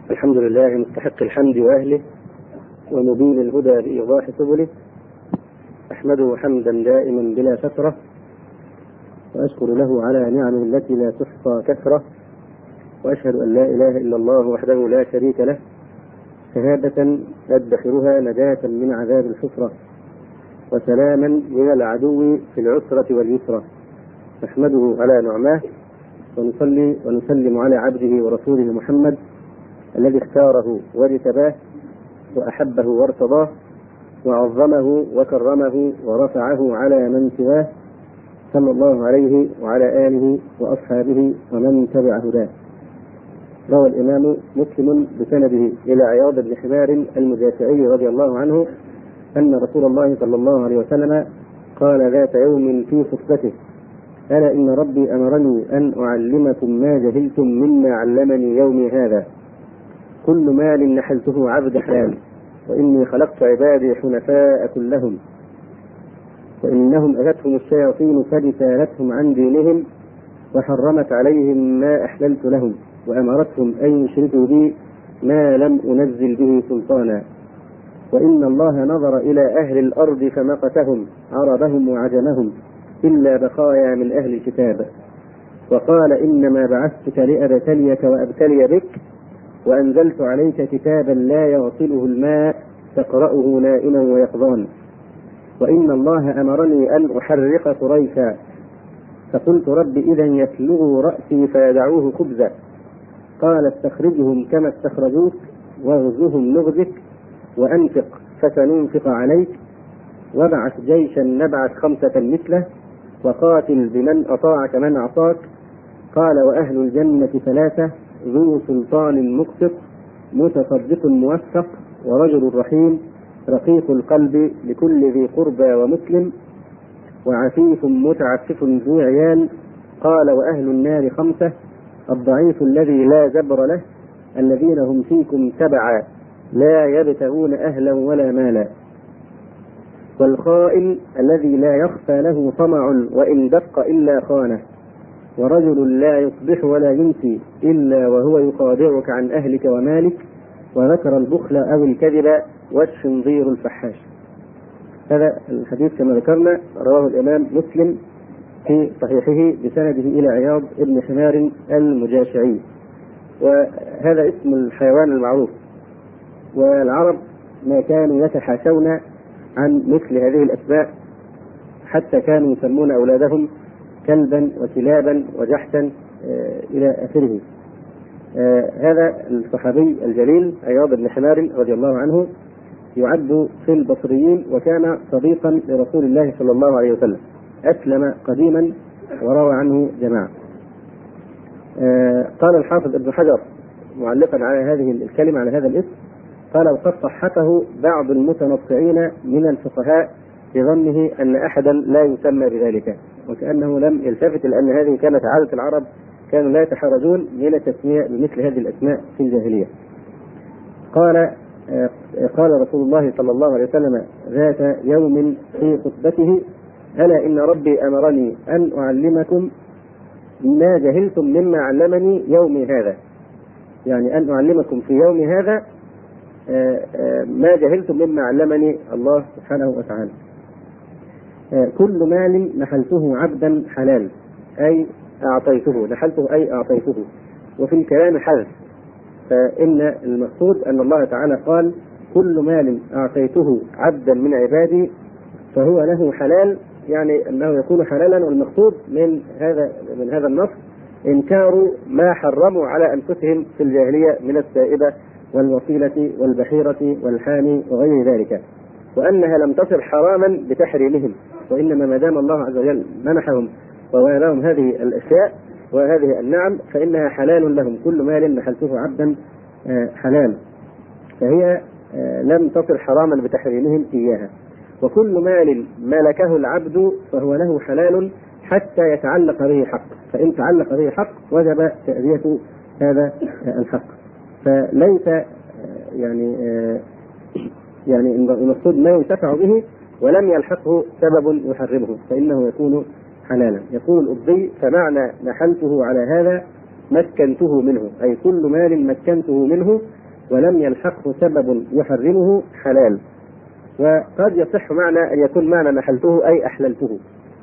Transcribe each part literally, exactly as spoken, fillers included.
الحمد لله مستحق الحمد وأهله ومبين الهدى بإيضاح سبله، أحمده حمدا دائما بلا فترة، وأشكر له على نعمه التي لا تحصى كثرة، وأشهد أن لا إله إلا الله وحده لا شريك له شهادة أدخرها نجاة من عذاب الحسرة، وسلاما من العدو في العسرة واليسرة. نحمده على نعماه، ونصلي ونسلم على عبده ورسوله محمد الذي اختاره واجتباه وأحبه وارتضاه وعظمه وكرمه ورفعه على من سواه، صلى الله عليه وعلى آله وأصحابه ومن تبع هداه. روى الإمام مسلم بسنده إلى عياض بن حمار المجاشعي رضي الله عنه أن رسول الله صلى الله عليه وسلم قال ذات يوم في خطبته: ألا إن ربي أمرني أن أعلمكم ما جهلتم مما علمني يومي هذا، كل مال نحلته عبد حلال، وإني خلقت عبادي حنفاء كلهم، وإنهم أتتهم الشياطين فاجتالتهم عن دينهم وحرمت عليهم ما أحللت لهم، وأمرتهم أن يشركوا بي ما لم أنزل به سلطانا، وإن الله نظر إلى أهل الأرض فمقتهم عربهم وعجمهم إلا بقايا من أهل الكتاب، وقال: إنما بعثتك لأبتليك وأبتلي بك، وأنزلت عليك كتابا لا يغسله الماء تقرأه نائما ويقظان، وإن الله أمرني أن أحرق قريشا، فقلت: رب إذا يسلغوا رأسي فيدعوه خبزا، قال: استخرجهم كما استخرجوك، واغزهم نغزك، وأنفق فسننفق عليك، وابعث جيشا نبعث خمسة مثله، وقاتل بمن أطاعك من أعطاك. قال: وأهل الجنة ثلاثة: ذو سلطان مقسط، متصدق موفق، ورجل رحيم رقيق القلب لكل ذي قربى ومسلم، وعفيف متعفف ذو عيال. قال: وأهل النار خمسة: الضعيف الذي لا جبر له، الذين هم فيكم تبعا لا يبتغون أهلا ولا مالا، والخائن الذي لا يخفى له طمع وإن دق إلا خانه، ورجل لا يصبح ولا يمسي إلا وهو يخادعك عن أهلك ومالك، وذكر البخل أو الكذب والشنظير الفحاش. هذا الحديث كما ذكرنا رواه الإمام مسلم في صحيحه بسنده إلى عياض بن حمار المجاشعي، وهذا اسم الحيوان المعروف، والعرب ما كانوا يتحاشون عن مثل هذه الأسماء، حتى كانوا يسمون أولادهم كلبا وكلابا وجحتا إلى آخره. هذا الصحابي الجليل عياض بن حمار رضي الله عنه يعد في البصريين، وكان صديقا لرسول الله صلى الله عليه وسلم، أسلم قديما وروى عنه جماعة. قال الحافظ ابن حجر معلقا على هذه الكلمة على هذا الاسم، قال: وقد صححه بعض المتنطعين من الفقهاء بظنه أن أحدا لا يسمى بذلك، وكأنه لم يلتفت، لأن هذه كانت عادة العرب، كانوا لا يتحرجون من التسمية بمثل هذه الأسماء في الجاهلية. قال قال رسول الله صلى الله عليه وسلم ذات يوم في خطبته: ألا إن ربي أمرني أن أعلمكم ما جهلتم مما علمني يومي هذا، يعني أن أعلمكم في يوم هذا ما جهلتم مما علمني الله سبحانه وتعالى. كل مال نحلته عبدا حلال، أي أعطيته، نحلته أي أعطيته، وفي الكلام حذف، فإن المقصود أن الله تعالى قال: كل مال أعطيته عبدا من عبادي فهو له حلال، يعني أنه يكون حلالا، والمقصود من هذا من هذا النص إنكار ما حرموا على أنفسهم في الجاهلية من السائبة والوصيلة والبحيرة والحامي وغير ذلك، وأنها لم تصر حراما بتحريمهم، وإنما ما دام الله عز وجل منحهم ووالهم هذه الأشياء وهذه النعم فإنها حلال لهم. كل مال نحلته عبدا حلال، فهي لم تصر حراما بتحريمهم إياها. وكل مال ملكه العبد فهو له حلال حتى يتعلق به حق، فإن تعلق به حق وجب تأدية هذا الحق، فليس يعني يعني المقصود ما ينتفع به ولم يلحقه سبب يحرمه فإنه يكون حلالا. يقول الأبي: فمعنى نحلته على هذا مكنته منه، أي كل مال مكنته منه ولم يلحقه سبب يحرمه حلال. وقد يصح معنى أن يكون معنى نحلته أي أحللته.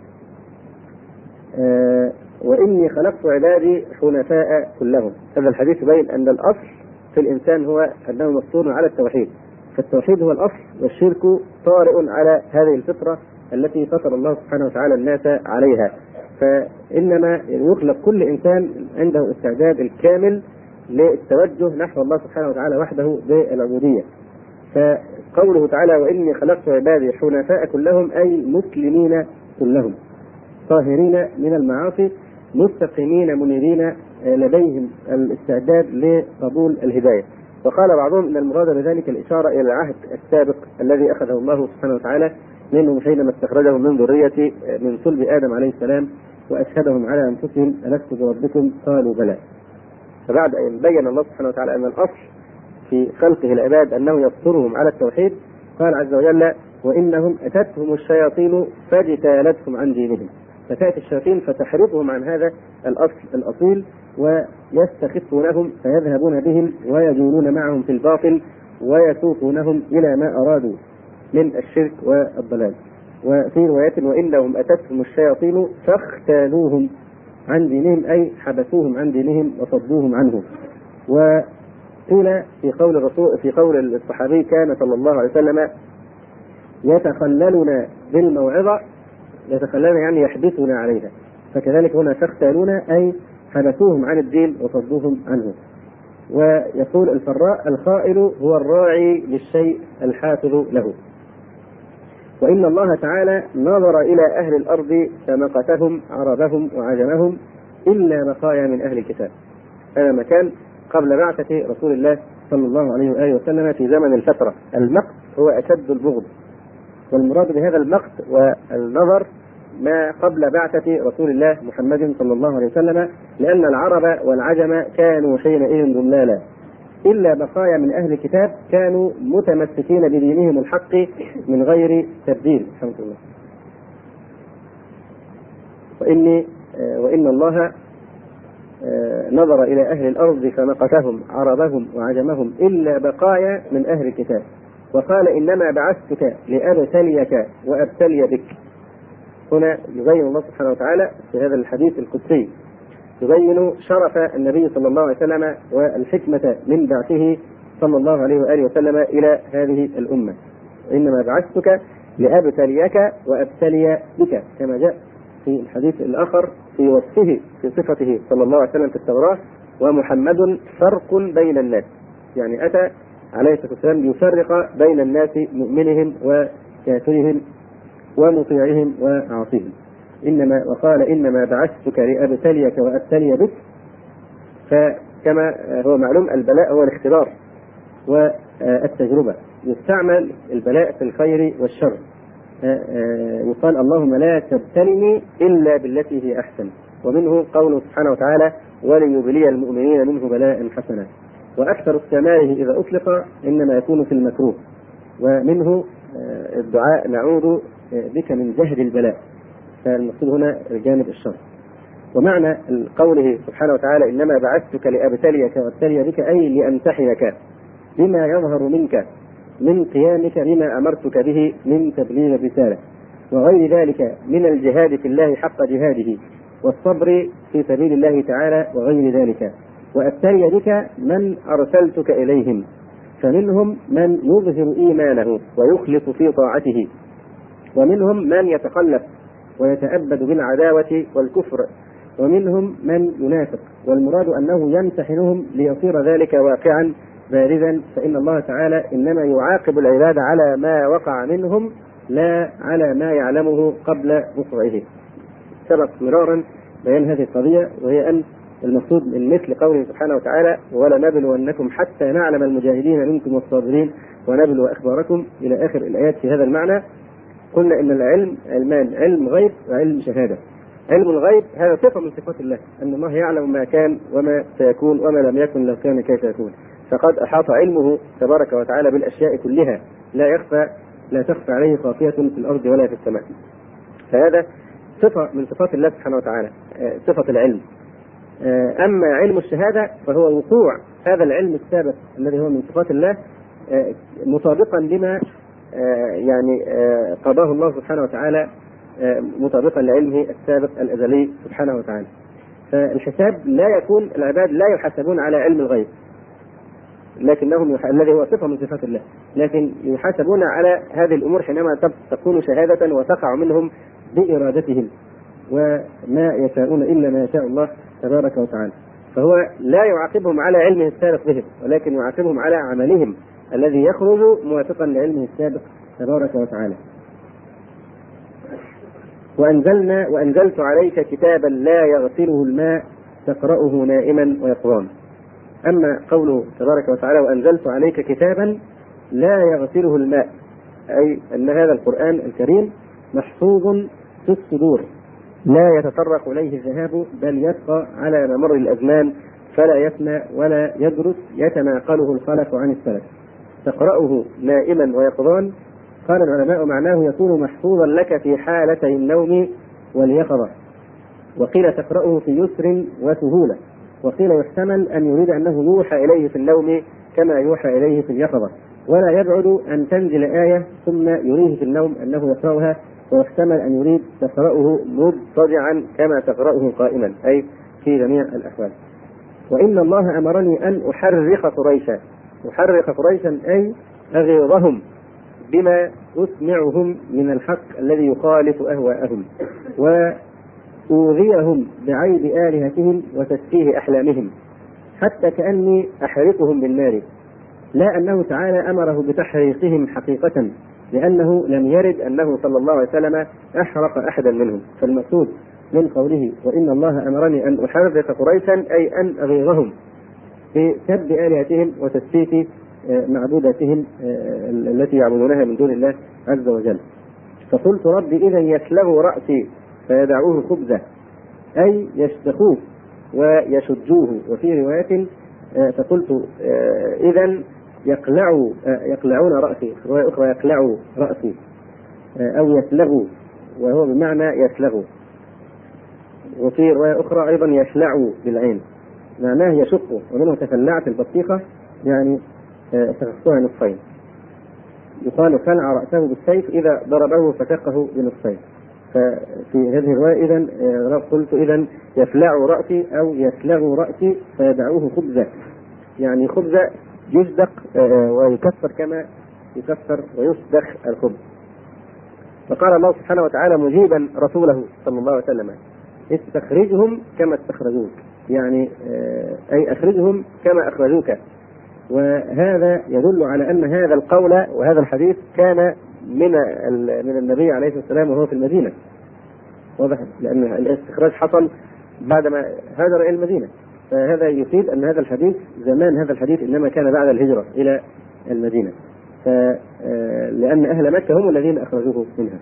آه وإني خلقت عبادي حنفاء كلهم. هذا الحديث يبين أن الأصل في الإنسان هو أنه مفطور على التوحيد، فالتوحيد هو الأصل، والشرك طارئ على هذه الفطرة التي فطر الله سبحانه وتعالى الناس عليها. فإنما يخلق كل إنسان عنده استعداد الكامل للتوجه نحو الله سبحانه وتعالى وحده بالعبودية. فقوله تعالى وإني خلقت عبادي حنفاء كلهم أي مسلمين كلهم، طاهرين من المعاصي، مستقيمين منيرين، لديهم الاستعداد لقبول الهداية. وقال بعضهم ان المراد بذلك الاشاره الى العهد السابق الذي اخذه الله سبحانه وتعالى منهم حينما استخرجهم من ذريه من صلب ادم عليه السلام واشهدهم على انفسهم الست بربكم قالوا بلى. فبعد ان بين الله سبحانه وتعالى ان الاصل في خلقه العباد انه يفطرهم على التوحيد، قال عز وجل وانهم اتتهم الشياطين فاجتالتهم عن دينهم. فتاتي الشياطين فتحرفهم عن هذا الاصل الاصيل ويستخفونهم فيذهبون بهم ويجولون معهم في الباطل ويسوقونهم الى ما ارادوا من الشرك والضلال. وفي رواية وانهم اتتهم الشياطين فاختالوهم عن دينهم اي حبسوهم عن دينهم وصدوهم عنه. وقيل في قول الرسول في قول الصحابي كان صلى الله عليه وسلم يتخللنا بالموعظة، يتخللنا يعني يحبسنا عليها، فكذلك هنا فاختالون أي حبسوهم عن الدين وصدوهم عنه. ويقول الفراء الخائل هو الراعي للشيء الحافظ له. وإن الله تعالى نظر إلى أهل الأرض فمقتهم عربهم وعجمهم إلا بقايا من أهل الكتاب. هذا مكان قبل بعثة رسول الله صلى الله عليه وآله وسلم في زمن الفترة. المقت هو أشد البغض، والمراد بهذا المقت والنظر ما قبل بعثة رسول الله محمد صلى الله عليه وسلم، لأن العرب والعجم كانوا حينئذ ضلالا، إلا بقايا من أهل الكتاب كانوا متمسكين بدينهم الحق من غير تبديل. الحمد لله. وإني وإن الله نظر إلى أهل الأرض فمقتهم عربهم وعجمهم إلا بقايا من أهل الكتاب، وقال إنما بعثتك لأبتليك وأبتلي بك. هنا يبين الله سبحانه وتعالى في هذا الحديث القدسي يبين شرف النبي صلى الله عليه وسلم والحكمة من بعثه صلى الله عليه وآله وسلم إلى هذه الأمة. إنما بعثتك لأبتليك وأبتلي بك، كما جاء في الحديث الآخر في وصفه في صفته صلى الله عليه وسلم في التوراة ومحمد فرق بين الناس، يعني أتى عليه الصلاة والسلام يفرق بين الناس مؤمنهم وكافرهم ومطيعهم وعاصيهم. إنما وقال إنما بعثتك لأبتليك وأبتلي بك. فكما هو معلوم البلاء هو الاختبار والتجربة، يستعمل البلاء في الخير والشر. يقال اللهم لا تبتلني إلا بالتي هي أحسن، ومنه قوله سبحانه وتعالى وليبلي المؤمنين منه بلاء حسنا. وأكثر استعماله إذا أطلق إنما يكون في المكروه، ومنه الدعاء نعوذ بك من جهد البلاء، فالمقصود هنا الجانب الشر. ومعنى قوله سبحانه وتعالى إنما بعثتك لأبتليك وأبتلي بك أي لأمتحنك بما يظهر منك من قيامك بما أمرتك به من تبليغ الرسالة، وغير ذلك من الجهاد في الله حق جهاده والصبر في سبيل الله تعالى وغير ذلك. وأبتلي بك من أرسلتك إليهم، فمنهم من يظهر إيمانه ويخلص في طاعته، ومنهم من يتخلف ويتأبد بالعداوة والكفر، ومنهم من ينافق. والمراد أنه يمتحنهم ليصير ذلك واقعا بارزا، فإن الله تعالى إنما يعاقب العباد على ما وقع منهم لا على ما يعلمه قبل وقوعه. سبق مرارا بيان هذه القضية، وهي أن المقصود من مثل قوله سبحانه وتعالى ولنبلونكم حتى نعلم المجاهدين منكم والصابرين ونبلو أخباركم إلى آخر الآيات في هذا المعنى. قلنا إن العلم علمان، علم غيب وعلم شهادة. علم الغيب هذا صفة من صفات الله، أن الله يعلم ما كان وما سيكون وما لم يكن لو كان كيف يكون، فقد أحاط علمه تبارك وتعالى بالأشياء كلها، لا يخفى لا تخفى عليه خافية في الأرض ولا في السماء. فهذا صفة من صفات الله سبحانه وتعالى، صفة العلم. أما علم الشهادة فهو وقوع هذا العلم السابق الذي هو من صفات الله مطابقا لما يعني قضاه الله سبحانه وتعالى، مطابقا لعلمه السابق الأزلي سبحانه وتعالى. فالحساب لا يكون، العباد لا يحاسبون على علم الغيب لكنهم يح... الذي هو صفة من صفات الله، لكن يحاسبون على هذه الأمور حينما تكون شهادة وتقع منهم بإرادتهم، وما يشاءون إلا ما يشاء الله تبارك وتعالى. فهو لا يعاقبهم على علمه السابق بهم، ولكن يعاقبهم على عملهم الذي يخرج موافقا لعلمه السابق تبارك وتعالى. وأنزلنا وأنزلت عليك كتابا لا يغسله الماء تقرأه نائما ويقظان. أما قوله تبارك وتعالى وأنزلت عليك كتابا لا يغسله الماء، أي أن هذا القرآن الكريم محفوظ في الصدور لا يتطرق إليه الذهاب، بل يبقى على ممر الأزمان فلا يفنى ولا يدرس، يتناقله الخلف عن السلف. تقرأه نائما ويقظان، قال العلماء معناه يكون محفوظا لك في حالتي النوم واليقظة، وقيل تقرأه في يسر وسهولة، وقيل يحتمل أن يريد أنه يوحى إليه في النوم كما يوحى إليه في اليقظة، ولا يبعد أن تنزل آية ثم يريه في النوم أنه يقرأها، ويحتمل أن يريد تقرأه مضطجعا كما تقرأه قائما، أي في جميع الأحوال. وإن الله أمرني أن أحرق قريشا، أحرق قريشا أي أغيظهم بما أسمعهم من الحق الذي يخالف أهواءهم، وأوذيهم بعيب آلهتهم وتسفيه أحلامهم، حتى كأني أحرقهم بالنار، لا أنه تعالى أمره بتحريقهم حقيقة، لأنه لم يرد أنه صلى الله عليه وسلم أحرق أحدا منهم. فالمقصود من قوله وإن الله أمرني أن أحرق قريشا أي أن أغيظهم بسب آلهتهم وتسفيه معبوداتهم التي يعبدونها من دون الله عز وجل. فقلت ربي إذا يسلغوا رأسي فيدعوه خبزة، أي يشتخوه ويشجوه. وفي رواية فقلت إذا يقلعوا يقلعون رأسي، في رواية أخرى يقلعوا رأسي أو يسلغوا، وهو بمعنى يسلغوا. وفي رواية أخرى أيضا يشلعوا بالعين، معناه يشقوا، ومنه تفلعت البطيخة يعني شققتها نصفين. يقال خلع رأسه بالسيف إذا ضربه فشقه بنصفين. ففي هذه الرواية إذا قلت إذا يفلع رأسي أو يسلغ رأسي فيدعوه خبزة، يعني خبزة يصدق ويكسر كما يكسر ويصدخ الخبز. فقال الله سبحانه وتعالى مجيبا رسوله صلى الله عليه وسلم استخرجهم كما استخرجوك، يعني أي أخرجهم كما أخرجوك. وهذا يدل على أن هذا القول وهذا الحديث كان من من النبي عليه الصلاة والسلام وهو في المدينة، واضح، لأن الاستخراج حصل بعدما هاجر إلى المدينة. فهذا يفيد أن هذا الحديث زمان هذا الحديث إنما كان بعد الهجرة إلى المدينة، لأن أهل مكة هم الذين أخرجوه منها.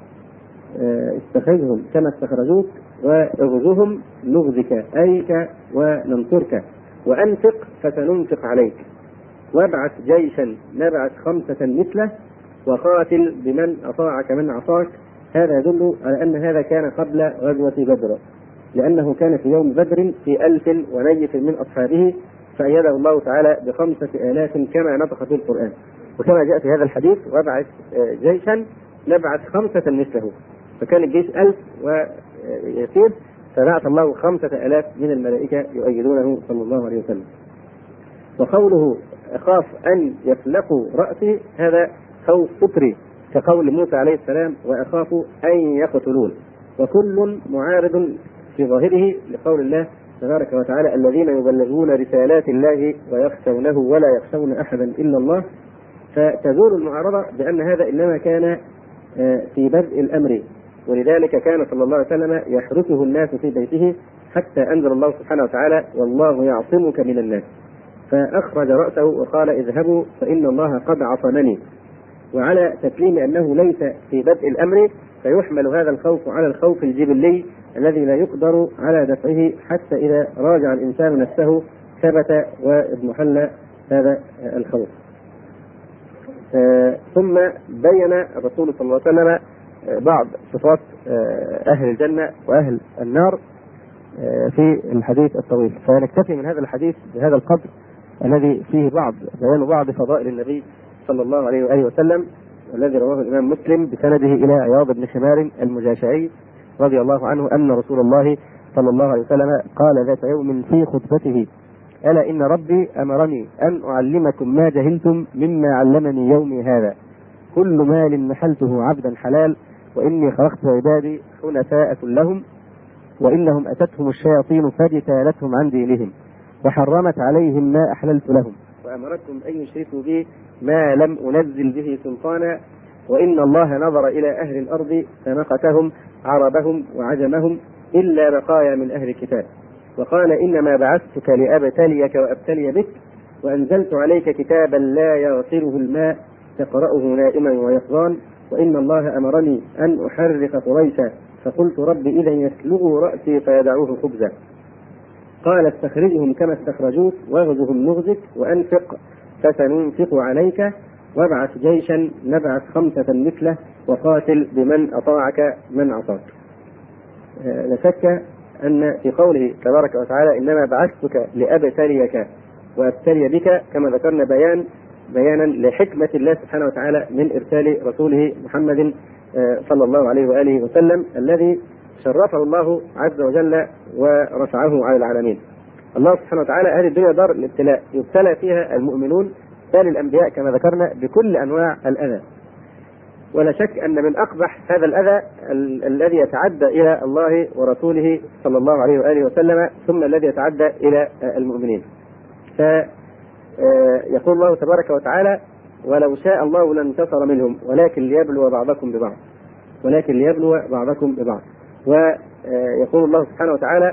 استخرجهم كما استخرجوك واغزوهم نغزك أيك وننصرك، وأنفق فسننفق عليك، وابعث جيشا نبعث خمسة مثله، وقاتل بمن أطاعك من عصاك. هذا يدل على أن هذا كان قبل غزوة بدر، لأنه كان في يوم بدر في ألف ونيف من أصحابه، فأيده الله تعالى بخمسة آلاف كما نطق في القرآن. وكما جاء في هذا الحديث وابعث جيشا نبعث خمسة مثله، فكان الجيش ألف ويسير، فبعث الله خمسة آلاف من الملائكة يؤيدونه صلى الله عليه وسلم. وقوله أخاف أن يفلقوا رأسي هذا خوف فطري كقول موسى عليه السلام وأخاف أن يقتلون، وكل معارض في ظاهره لقول الله تبارك وتعالى الذين يبلغون رسالات الله ويخشونه ولا يخشون أحدا إلا الله. فتزول المعارضة بأن هذا إنما كان في بدء الأمر، ولذلك كان صلى الله عليه وسلم يحرسه الناس في بيته حتى أنزل الله سبحانه وتعالى والله يعصمك من الناس، فأخرج رأسه وقال اذهبوا فإن الله قد عصمني. وعلى تسليم أنه ليس في بدء الأمر فيحمل هذا الخوف على الخوف الجبلي الذي لا يقدر على دفعه حتى إذا راجع الإنسان نفسه ثبت واضمحل هذا الخوف. آه ثم بين الرسول صلى الله عليه وسلم بعض صفات آه أهل الجنة وأهل النار، في الحديث الطويل، فنكتفي من هذا الحديث بهذا القدر الذي فيه بعض بيان بعض فضائل النبي صلى الله عليه وآله وسلم، والذي رواه الإمام مسلم بسنده إلى عياض بن حمار المجاشعي رضي الله عنه أن رسول الله صلى الله عليه وسلم قال ذات يوم في خطبته: ألا إن ربي أمرني أن أعلمكم ما جهلتم مما علمني يومي هذا، كل مال نحلته عبدا حلال، وإني خلقت عبادي حنفاء كلهم، وإنهم أتتهم الشياطين فاجتالتهم عن دينهم، وحرمت عليهم ما أحللت لهم، وأمرتهم أن يشركوا بي ما لم أنزل به سلطانا، وإن الله نظر إلى أهل الأرض فمقتهم عربهم وعجمهم إلا بقايا من أهل الكتاب، وقال: إنما بعثتك لأبتليك وأبتلي بك، وأنزلت عليك كتابا لا يغسله الماء تقرأه نائما ويقظان، وإن الله أمرني أن أحرق قريشا، فقلت: رب إذا يسلغوا رأسي فيدعوه خبزا. قال: استخرجهم كما استخرجوك، واغزهم نغزك، وأنفق فسننفق عليك، وابعث جيشا نبعث خمسة مثله، وقاتل بمن أطاعك من عصاك. لا شك أن في قوله تبارك وتعالى: إنما بعثتك لأبتليك وأبتلي بك، كما ذكرنا بيان بيانا لحكمة الله سبحانه وتعالى من إرسال رسوله محمد صلى الله عليه وآله وسلم، الذي شرفه الله عز وجل ورفعه على العالمين. الله سبحانه وتعالى هذه الدنيا دار الابتلاء، يبتلى فيها المؤمنون بل الأنبياء كما ذكرنا بكل أنواع الأذى، ولا شك أن من أقبح هذا الأذى ال- الذي يتعدى إلى الله ورسوله صلى الله عليه وآله وسلم، ثم الذي يتعدى إلى المؤمنين. فيقول الله تبارك وتعالى: ولو شاء الله لانتصر منهم ولكن ليبلو بعضكم ببعض ولكن ليبلو بعضكم ببعض ويقول الله سبحانه وتعالى: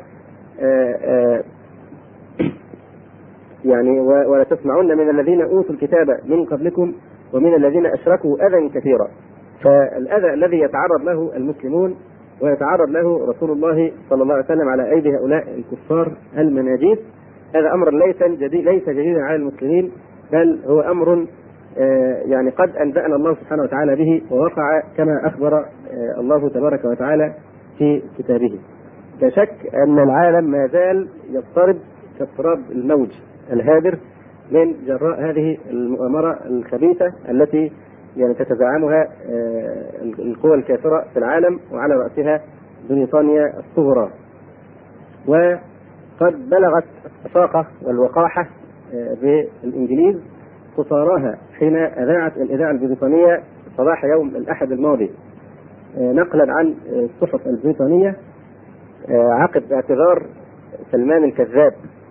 يعني ولا تسمعن من الذين أوتوا الكتاب من قبلكم ومن الذين أشركوا أذى كثيرا. فالأذى الذي يتعرض له المسلمون ويتعرض له رسول الله صلى الله عليه وسلم على أيدي هؤلاء الكفار المناجيس، هذا أمر ليس جديد ليس جديدا على المسلمين، بل هو أمر يعني قد أنبأنا الله سبحانه وتعالى به، ووقع كما أخبر الله تبارك وتعالى في كتابه. لا شك أن العالم ما زال يضطرب كاضطراب الموج الهادر من جراء هذه المؤامرة الخبيثة التي يعني تتزعمها القوى الكافرة في العالم، وعلى رأسها بريطانيا الصغرى. وقد بلغت الطاقة والوقاحة بالإنجليز قصاراها حين أذاعت الإذاعة البريطانية صباح يوم الأحد الماضي نقلا عن الصحف البريطانية عقب اعتذار سلمان الكذاب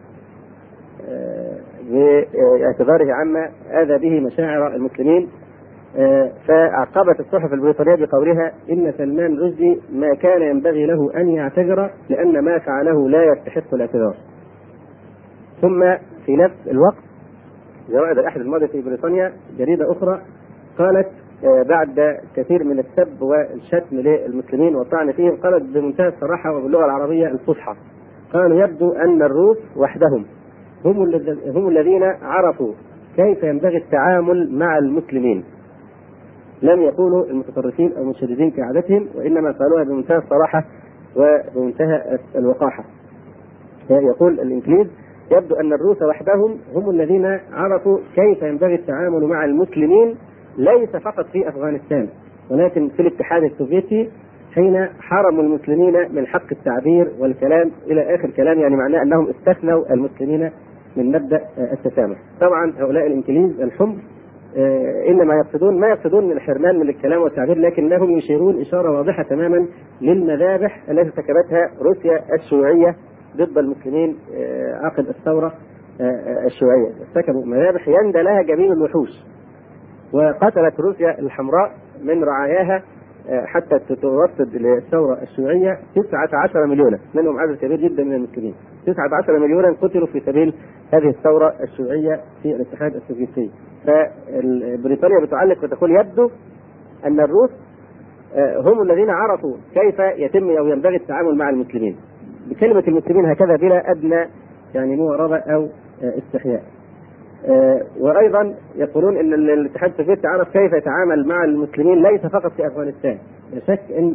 باعتذاره عما آذى به مشاعر المسلمين، فعقبت الصحف البريطانية بقولها: إن سلمان رشدي ما كان ينبغي له أن يعتذر لأن ما فعله لا يستحق الاعتذار. ثم في نفس الوقت جرائد الأحد الماضي في بريطانيا جريدة أخرى قالت بعد كثير من السب والشتم للمسلمين والطعن فيهم، قالت بمنتهى الصراحة وباللغة العربية الفصحى: قالوا يبدو أن الروس وحدهم هم هم الذين عرفوا كيف ينبغي التعامل مع المسلمين. لم يكونوا المتطرفين أو المشددين كعادتهم، وإنما قالوها بمنتهى الصراحة وبمنتهى الوقاحة. يقول الإنجليز: يبدو أن الروس وحدهم هم الذين عرفوا كيف ينبغي التعامل مع المسلمين، ليس فقط في أفغانستان ولكن في الاتحاد السوفيتي، حين حرموا المسلمين من حق التعبير والكلام إلى آخر كلام، يعني معناه أنهم استثنوا المسلمين من مبدأ التسامح. طبعا هؤلاء الإنجليز الحمر إنما يقصدون ما يقصدون من الحرمان من الكلام والتعبير، لكنهم يشيرون إشارة واضحة تماما للمذابح التي ارتكبتها روسيا الشيوعية ضد المسلمين عقب الثورة الشيوعية. ارتكبوا مذابح يندى لها جميع الوحوش، وقتلت روسيا الحمراء من رعاياها حتى تتوسد للثورة الشيوعية تسعة عشر مليونا، منهم عدد كبير جدا من المسلمين. تسعة عشر مليونا قتلوا في سبيل هذه الثورة الشيوعية في الاتحاد السوفيتي. فبريطانيا بتعلق وتقول: يبدو أن الروس هم الذين عرفوا كيف يتم أو ينبغي التعامل مع المسلمين، بكلمة المسلمين هكذا بلا أدنى يعني مواربة أو استحياء. وأيضا يقولون أن الاتحاد السوفيتي عرف كيف يتعامل مع المسلمين ليس فقط في أفغانستان. لا شك أن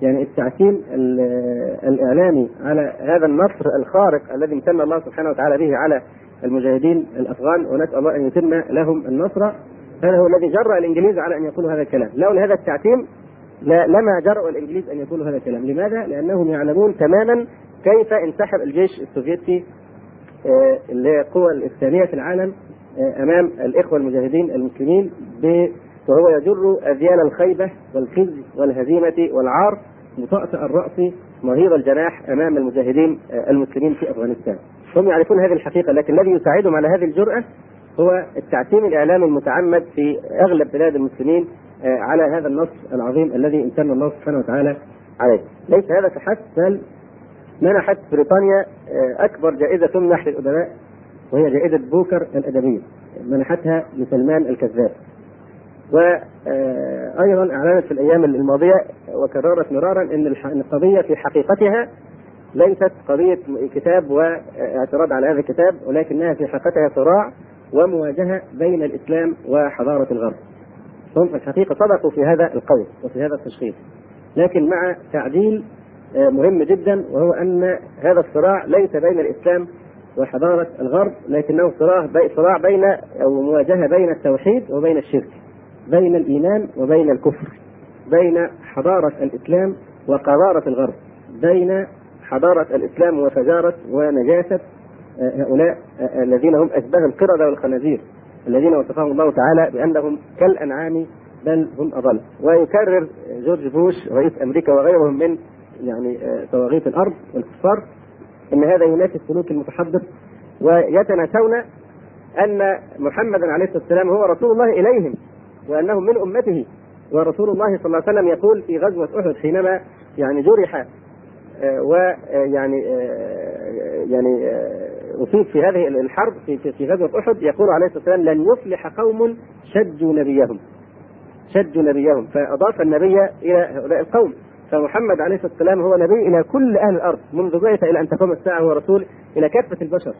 يعني التعتيم الإعلامي على هذا النصر الخارق الذي امتن الله سبحانه وتعالى به على المجاهدين الأفغان، ونسأل الله أن يتم لهم النصر، هذا هو الذي جرأ الإنجليز على أن يقولوا هذا الكلام. لولا هذا التعتيم لما جرأوا الإنجليز أن يقولوا هذا الكلام. لماذا؟ لأنهم يعلمون تماما كيف انسحب الجيش السوفيتي اللي هي القوى الإسلامية في العالم أمام الإخوة المجاهدين المسلمين، وهو يجر أذيال الخيبة والخزي والهزيمة والعار مطأطئ الرأس مهيض الجناح أمام المجاهدين المسلمين في أفغانستان. هم يعرفون هذه الحقيقة، لكن الذي يساعدهم على هذه الجرأة هو التعتيم الإعلامي المتعمد في أغلب بلاد المسلمين على هذا النص العظيم الذي امتن الله سبحانه وتعالى عليه. ليس هذا فحسب، بل منحت بريطانيا أكبر جائزة تمنح للأدباء، وهي جائزة بوكر الأدبية، منحتها لسلمان الكذاب. وأيضا أعلنت في الأيام الماضية وكررت مرارا أن القضية في حقيقتها ليست قضية كتاب واعتراض على هذا الكتاب، ولكنها في حقيقتها صراع ومواجهة بين الإسلام وحضارة الغرب. هم في الحقيقة صدقوا في هذا القول وفي هذا التشخيص، لكن مع تعديل مهم جدا، وهو أن هذا الصراع ليس بين الإسلام وحضارة الغرب، لكنه صراع صراع بين أو مواجهة بين التوحيد وبين الشرك، بين الإيمان وبين الكفر، بين حضارة الإسلام وقذارة الغرب، بين حضارة الإسلام وفجارة ونجاسة هؤلاء الذين هم أشباه القردة والخنازير، الذين وصفهم الله تعالى بأنهم كالأنعام بل هم أضل. ويكرر جورج بوش رئيس أمريكا وغيرهم من يعني طواغيت الأرض والكفار أن هذا ينافي السلوك المتحضر، ويتناسون أن محمدا عليه الصلاة والسلام هو رسول الله إليهم وأنهم من أمته. ورسول الله صلى الله عليه وسلم يقول في غزوة أحد حينما يعني جرح ويعني يعني أصيب في هذه الحرب في في غزوة أحد، يقول عليه الصلاة والسلام لن يفلح قوم شجوا نبيهم شجوا نبيهم فأضاف النبي إلى هؤلاء القوم. فمحمد عليه الصلاة والسلام هو نبي إلى كل أهل الأرض منذ بعث إلى أن تقوم الساعة، هو رسول إلى كافة البشر.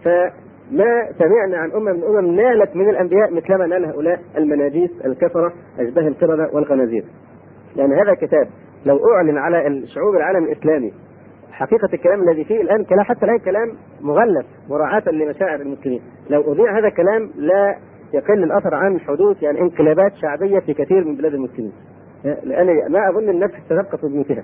فما سمعنا عن أمة من الأمم نالت من الأنبياء مثلما نال هؤلاء المناجيس الكفرة أشباه القردة والخنازير. يعني هذا الكتاب لو أعلن على الشعوب العالم الإسلامي حقيقة الكلام الذي فيه الآن كلام حتى الآن كلام مغلف مراعاة لمشاعر المسلمين، لو أذيع هذا الكلام لا يقل الأثر عن حدوث يعني انقلابات شعبية في كثير من بلاد المسلمين، لأن ما أظن النفس تبقى في بيوتها.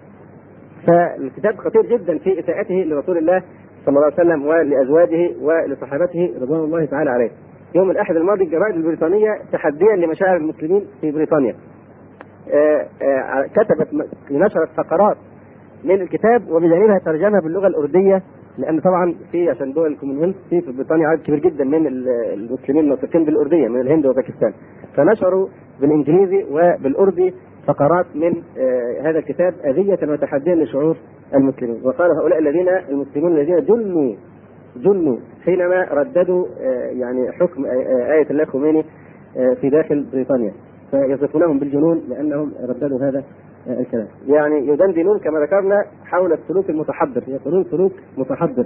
فالكتاب خطير جدا في إساءته لرسول الله صلى الله عليه وسلم ولأزواجه ولصحابته رضوان الله تعالى عليه. يوم الأحد الماضي الجرائد البريطانية تحديا لمشاعر المسلمين في بريطانيا آآ آآ كتبت نشرت فقرات من الكتاب وبجانبها ترجمها باللغة الأردية، لأن طبعا في عشان دول الكومنولث في في بريطانيا عدد كبير جدا من المسلمين الناطقين بالأردية من الهند وباكستان، فنشروا بالإنجليزي وبالأردي فقرات من هذا الكتاب أذية وتحديا لشعور المسلمين. وقال هؤلاء الذين المسلمون الذين جنوا جنوا حينما رددوا يعني حكم آية الله خميني في داخل بريطانيا، فيصفونهم بالجنون لأنهم رددوا هذا الكلام. يعني يدندنون كما ذكرنا حول السلوك المتحضر، يقولون سلوك متحضر،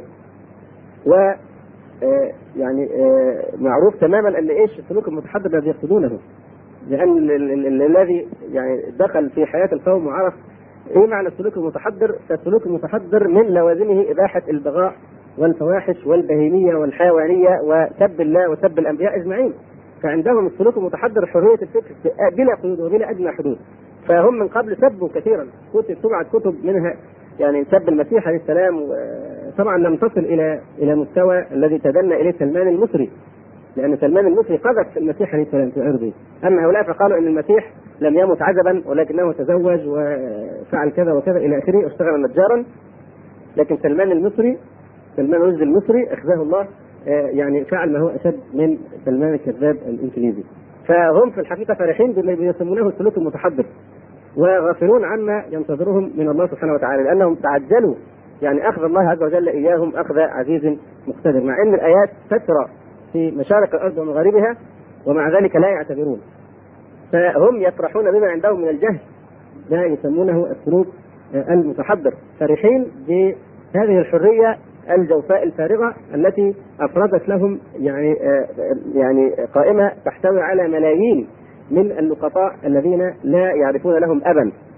و يعني معروف تماما أن إيش السلوك المتحضر الذي يقصدونه، لأن الذي يعني دخل في حياة القوم وعرف إيه معنى السلوك المتحضر، فالسلوك المتحضر من لوازمه إباحة البغاء والفواحش والبهيمية والحيوانية وسب الله وسب الأنبياء أجمعين. فعندهم السلوك المتحضر حرية الفكر بلا قيود وبلا أدنى حدود. فهم من قبل سبوا كثيرا، كتب سبعة كتب منها يعني سب المسيح عليه السلام، طبعا لم تصل إلى إلى مستوى الذي تدنى إليه سلمان المصري، لأن سلمان المصري قذف المسيح عليه السلام في عرضه. أما هؤلاء فقالوا أن المسيح لم يمت عجبا ولكنه تزوج وفعل كذا وكذا إلى آخره واشتغل نجارا. لكن سلمان المصري سلمان رشدي المصري أخزاه الله يعني فعل ما هو أشد من سلمان الكذاب الإنجليزي. فهم في الحقيقة فرحين بالذي يسمونه السلوك المتحضر وغافلون عما ينتظرهم من الله سبحانه وتعالى، لأنهم تعجلوا يعني أخذ الله عز وجل إياهم أخذ عزيز مقتدر، مع أن الآيات تسرى في مشارق الأرض ومغاربها ومع ذلك لا يعتبرون. فهم يفرحون بما عندهم من الجهل، ما يسمونه السلوك المتحضر، فرحين بهذه الحرية الجوفاء الفارغة التي أفردت لهم يعني يعني قائمة تحتوي على ملايين من اللقطاء الذين لا يعرفون لهم أبا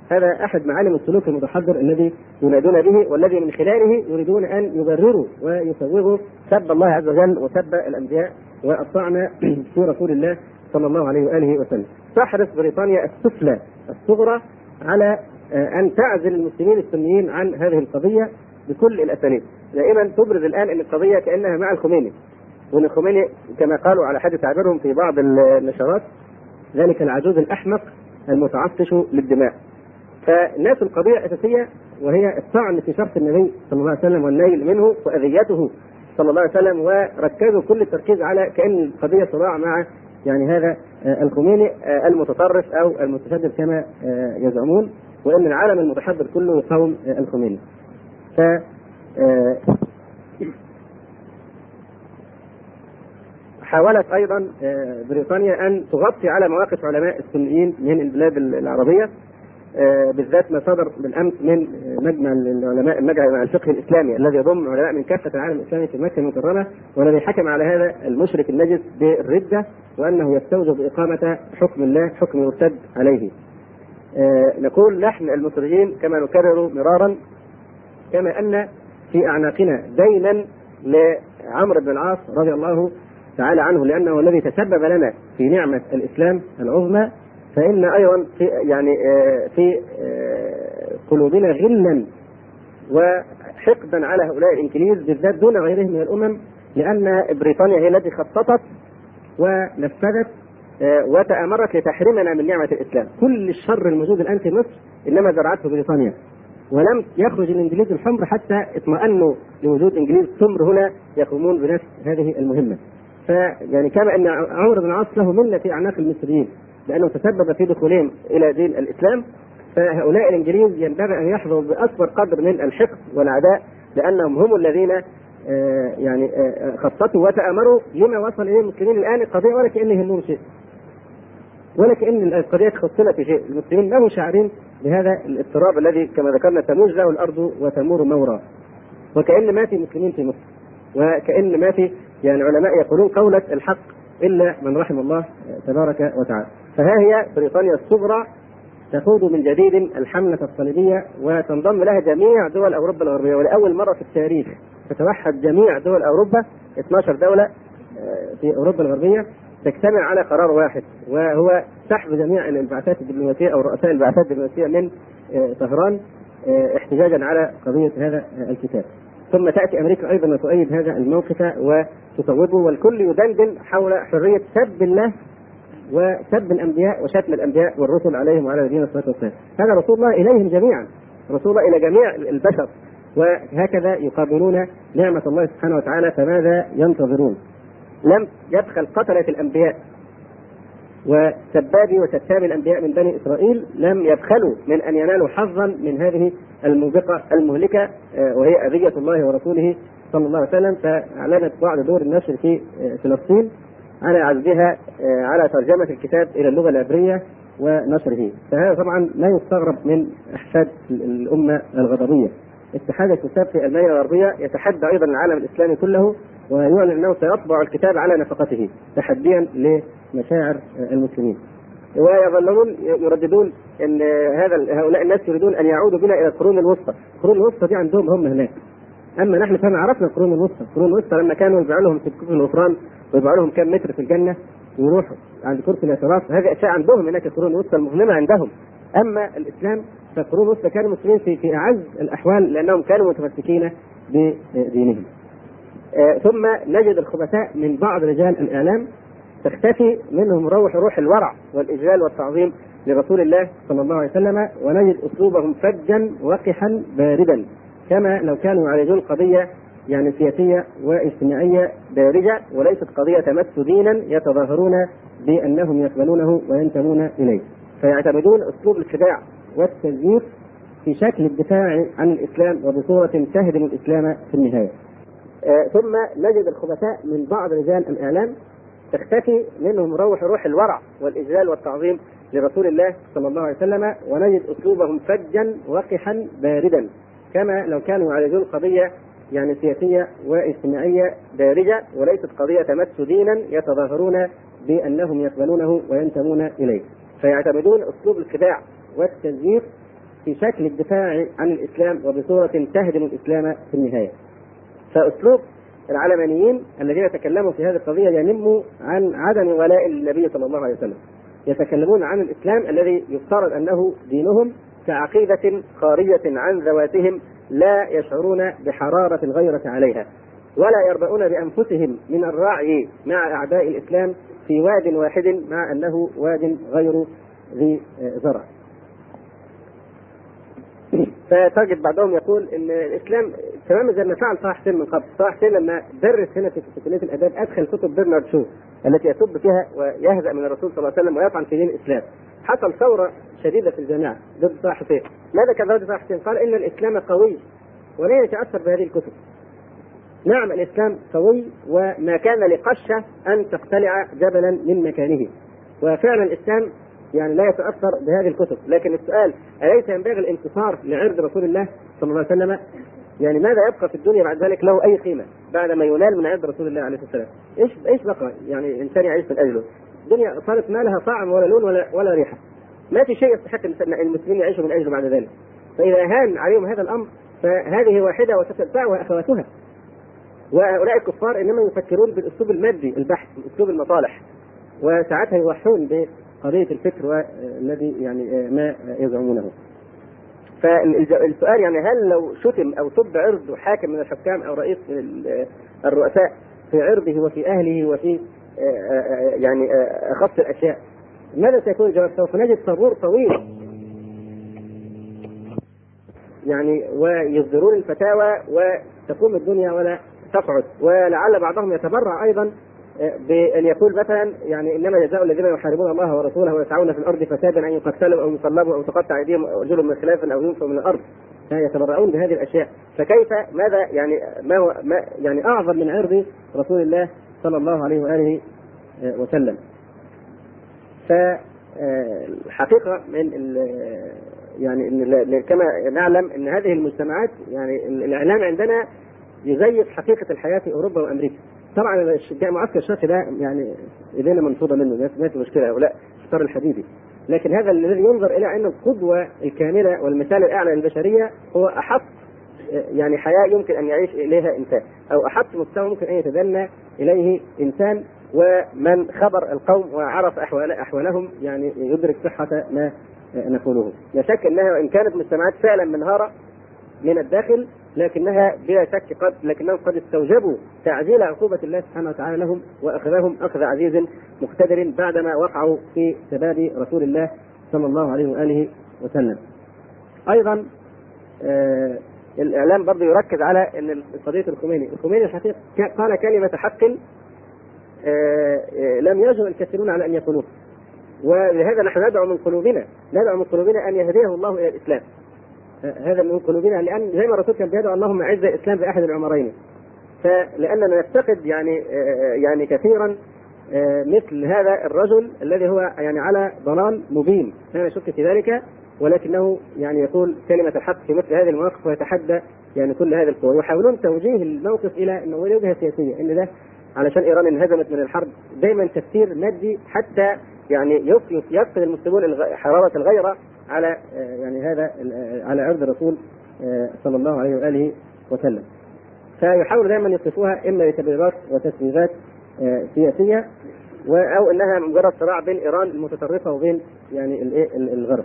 هذا أحد معالم السلوك المتحضر الذي ينادون به، والذي من خلاله يريدون أن يبرروا ويسوغوا سب الله عز وجل وسب الأنبياء والطعن في رسول الله صلى الله عليه وآله وسلم. تحرص بريطانيا السفلى الصغرى على أن تعزل المسلمين السنيين عن هذه القضية بكل الأساليب. دائما تبرز الآن أن القضية كأنها مع الخميني، وأن الخميني كما قالوا على حد تعبيرهم في بعض النشرات ذلك العجوز الأحمق المتعطش للدماء. فالناس القضية أساسية وهي الطعن في شخص النبي صلى الله عليه وسلم والنيل منه وأذيته صلى الله عليه وسلم، وركزوا كل التركيز على كأن القضية صراع مع يعني هذا الخميني المتطرف أو المتشدد كما يزعمون، وأن العالم المتحضر كله يقاوم الخميني. ف حاولت أيضا بريطانيا أن تغطي على مواقف علماء السنيين من البلاد العربية، بالذات ما صدر بالأمس من مجمع العلماء المجمع الفقهي الإسلامي الذي يضم علماء من كافة العالم الإسلامي في مكة المكرمة، والذي حكم على هذا المشرك النجس بالردة وأنه يستوجب إقامة حكم الله حكم مرتد عليه. نقول نحن المصريين كما نكرر مرارا، كما أن في أعناقنا دينا لعمرو بن العاص رضي الله تعالى عنه لأنه الذي تسبب لنا في نعمة الإسلام العظمى، فإن أيضا في يعني في قلوبنا غلا وحقدا على هؤلاء الإنجليز بالذات دون غيرهم من الأمم، لأن بريطانيا هي التي خططت ونفذت وتآمرت لتحرمنا من نعمة الإسلام. كل الشر الموجود الآن في مصر إنما زرعته بريطانيا، ولم يخرج الإنجليز الحمر حتى اطمأنوا لوجود إنجليز سمر هنا يقومون بنفس هذه المهمة. فيعني كما أن عمرو بن العاص له منة في أعناق المصريين لأنه تسبب في دخولهم إلى دين الإسلام، فهؤلاء الإنجليز ينبغي أن يحظوا بأكبر قدر من الحقد والعداء، لأنهم هم الذين آه يعني آه خططوا وتآمروا لما وصل إليه المسلمين الآن القضية، ولا كأنه يهمهم شيء، ولا كأن القضية تخصنا في شيء. المسلمين له شاعرين بهذا الاضطراب الذي كما ذكرنا تموج له الأرض وتمور مورا، وكأن ما في مسلمين في مصر، وكأن ما في يعني علماء يقولون قولة الحق إلا من رحم الله تبارك وتعالى. فها هي بريطانيا الصغرى تخوض من جديد الحملة الصليبية وتنضم لها جميع دول أوروبا الغربية، ولأول مرة في التاريخ تتوحد جميع دول أوروبا اثنتي عشرة دولة في أوروبا الغربية تجتمع على قرار واحد، وهو سحب جميع الانبعاثات الدبلوماسية أو رؤساء البعثات الدبلوماسية من طهران احتجاجا على قضية هذا الكتاب. ثم تأتي أمريكا أيضا وتؤيد هذا الموقف وتصوبه، والكل يدندن حول حرية سب الله وسب الأنبياء وشتم الأنبياء والرسل عليهم وعلى نبينا الصلاة والسلام. هذا رسول الله إليهم جميعا، رسول الله إلى جميع البشر، وهكذا يقابلون نعمة الله سبحانه وتعالى. فماذا ينتظرون؟ لم يبخل قتلة الأنبياء وسبابي وشتام الأنبياء من بني إسرائيل، لم يبخلوا من أن ينالوا حظا من هذه الموبقة المهلكة وهي أذية الله ورسوله صلى الله عليه وسلم. فأعلنت بعض دور النشر في فلسطين على عزلها على ترجمة الكتاب إلى اللغة العبرية ونشره. فهذا طبعا لا يستغرب من أحفاد الأمة الغضبية. اتحاد الكتاب في ألمانيا الغربية يتحدى أيضا العالم الإسلامي كله، ويعلن أنه سيطبع الكتاب على نفقته تحديا لمشاعر المسلمين. ويظلون يرددون أن هذا هؤلاء الناس يريدون أن يعودوا بنا إلى القرون الوسطى. القرون الوسطى دي عندهم هم هناك، أما نحن فما عرفنا القرون الوسطى. القرون الوسطى لما كانوا يبيعوا لهم في كفر الغفران ويبيعوا لهم كم متر في الجنة ويروحوا عند كرسي الاعتراف، هذه أشياء عندهم هناك القرون الوسطى المظلمة عندهم. أما الإسلام فالقرون الوسطى كانوا المسلمين في في أعز الأحوال لأنهم كانوا متمسكين بدينهم. آه ثم نجد الخبثاء من بعض رجال الإعلام تختفي منهم روح روح الورع والإجلال والتعظيم لرسول الله صلى الله عليه وسلم، ونجد أسلوبهم فجا وقحا باردا، كما لو كانوا يعالجون قضية يعني سياسية واجتماعية دارجة وليست قضية تمس دينا يتظاهرون بأنهم يقبلونه وينتمون إليه. فيعتمدون أسلوب الخداع والتزييف في شكل الدفاع عن الإسلام وبصورة تهدم الإسلام في النهاية. آه ثم نجد الخبثاء من بعض رجال الإعلام تختفي منهم روح روح الورع والإجلال والتعظيم لرسول الله صلى الله عليه وسلم، ونجد أسلوبهم فجا وقحا باردا، كما لو كانوا يعالجون قضية يعني سياسية واجتماعية دارجة وليست قضية تمس دينا يتظاهرون بأنهم يقبلونه وينتمون إليه. فيعتمدون أسلوب الخداع والتزييف في شكل الدفاع عن الإسلام وبصورة تهدم الإسلام في النهاية. فأسلوب العلمانيين الذين تكلموا في هذه القضية ينم عن عدم ولاء النبي صلى الله عليه وسلم. يتكلمون عن الإسلام الذي يفترض أنه دينهم كعقيدة خارجة عن ذواتهم لا يشعرون بحرارة الغيرة عليها، ولا يربؤون بأنفسهم من الرعي مع أعداء الإسلام في واد واحد مع أنه واد غير ذي زرع. فتجد بعضهم يقول ان الاسلام تماما زي ما فعل طه حسين من قبل. طه حسين لما درس هنا في كليه الاداب ادخل كتب برنارد شو التي يسب فيها ويهزأ من الرسول صلى الله عليه وسلم ويطعن في دين الاسلام. حصل ثوره شديده في الجامعه ضد طه حسين. ماذا كان ضد طه حسين؟ قال ان الاسلام قوي ولن يتاثر بهذه الكتب. نعم الاسلام قوي وما كان لقشه ان تقتلع جبلا من مكانه، وفعلا الاسلام يعني لا يتأثر بهذه الكتب. لكن السؤال أليس ينبغي الانتصار لعرض رسول الله صلى الله عليه وسلم؟ يعني ماذا يبقى في الدنيا بعد ذلك له أي قيمة بعد ما ينال من عرض رسول الله عليه الصلاة والسلام؟ إيش إيش بقى يعني إنسان يعيش من أجله؟ الدنيا صارت ما لها طعم ولا لون ولا ولا ريحة. ما في شيء يستحق المسلمين يعيشوا من أجله بعد ذلك. فإذا هان عليهم هذا الأمر فهذه واحدة وتتبعها أخواتها. وهؤلاء الكفار إنما يفكرون بالأسلوب المادي البحث، بأسلوب المصالح، وساعتها يوحون بقضية الفكر والذي يعني ما يزعمونه. فالسؤال يعني هل لو شتم أو سب عرض حاكم من الحكام أو رئيس الرؤساء في عرضه وفي أهله وفي يعني أخص الأشياء ماذا سيكون الجواب؟ سوف نجد طابور طويل يعني ويصدرون الفتاوى وتقوم الدنيا ولا تقعد. ولعل بعضهم يتبرع أيضا بأن يقول مثلا يعني إنما جزاء الذين يحاربون الله ورسوله ويسعون في الأرض فسادا أن يقتلوا أو يصلبوا أو تقطع أيديهم وأرجلهم من خلاف أو ينفوا من الأرض. يتبرعون بهذه الأشياء. فكيف ماذا يعني ما هو ما يعني أعظم من عرض رسول الله صلى الله عليه وآله وسلم. فالحقيقة من يعني كما نعلم أن هذه المجتمعات يعني الإعلام عندنا يزيف حقيقة الحياة في أوروبا وأمريكا. طبعا معسكر الشرقي ده يعني إذن منفوضة منه، ما في مشكلة هؤلاء ستار الحديدي. لكن هذا الذي ينظر إلى أن القدوة الكاملة والمثال الأعلى للبشرية هو أحط يعني حياة يمكن أن يعيش إليها إنسان، أو أحط مستوى ممكن أن يتدنى إليه إنسان، ومن خبر القوم وعرف أحوال أحوالهم يعني يدرك صحة ما نقوله. لا شك أنها وإن كانت مجتمعات فعلا منهارة من الداخل لكنها بلا شك قد لكنهم قد استوجبوا تعجيل عقوبة الله سبحانه وتعالى لهم وأخذهم أخذ عزيز مقتدر بعدما وقعوا في سباب رسول الله صلى الله عليه وآله وسلم. أيضا آه الإعلام برضه يركز على أن قضية الخميني الخميني الحقيقة قال كلمة حق آه لم يجرؤ الكثيرون على أن يقولوه، ولهذا نحن ندعو من قلوبنا ندعو من قلوبنا أن يهديه الله إلى الإسلام. هذا من قلوبنا، لأن زي ما الرسول كان بيدعو اللهم أعز الإسلام بأحد العمرين. فلأننا نفتقد يعني يعني كثيرا مثل هذا الرجل الذي هو يعني على ضلال مبين لا نشك في ذلك، ولكنه يعني يقول كلمة الحق في مثل هذه المواقف ويتحدى يعني كل هذه القوى. يحاولون توجيه الموقف إلى أنه وجهة سياسية، إن ده علشان إيران انهزمت من الحرب. دائما تفسير مادي حتى يعني يفقد المسلمون حرارة الغيرة على يعني هذا على عرض الرسول صلى الله عليه وآله وسلم. فيحاول دائما يصفوها إما لتبريرات وتسويغات سياسية أو أنها مجرد صراع بين إيران المتطرفة وبين يعني الغرب.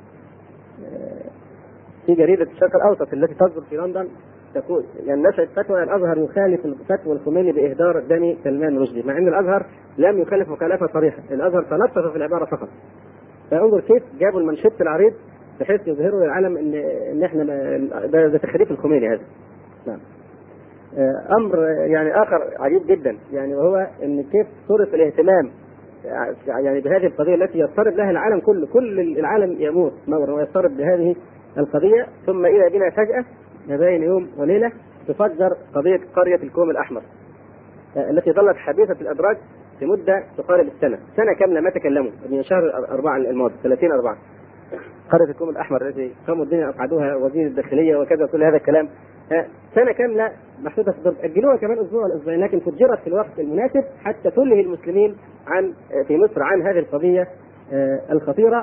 في جريدة الشرق الأوسط التي تصدر في لندن تقول يعني نشرت فتوى الأزهر يخالف فتوى الخميني بإهدار دم سلمان رشدي، مع أن الأزهر لم يخالف مخالفة صريحة، الأزهر تلطف في العبارة فقط. فانظر كيف جابوا المنشط العريض بحيث يظهروا للعالم ان ان احنا ده, ده تخريف الخميني هذا. نعم. امر يعني اخر عجيب جدا يعني وهو ان كيف صرف الاهتمام يعني بهذه القضيه التي يضطرب لها العالم كله، كل العالم يموت مورا ويضطرب بهذه القضيه، ثم اذا بنا فجاه ما بين يوم وليله تفجر قضيه قريه الكوم الاحمر التي ظلت حبيسه الادراج في مدة تقارب السنة، سنة كاملة ما تكلموا من شهر أربعة الماضي ثلاثين أربعة. قرية الكوم الأحمر التي قاموا الدنيا أقعدوها وزير الداخلية وكذا كل هذا الكلام، سنة كاملة محدودة في الضرب، أجلوها كمان أسبوع ولا أسبوعين، لكن فجرت في الوقت المناسب حتى تلهي المسلمين عن في مصر عن هذه القضية الخطيرة.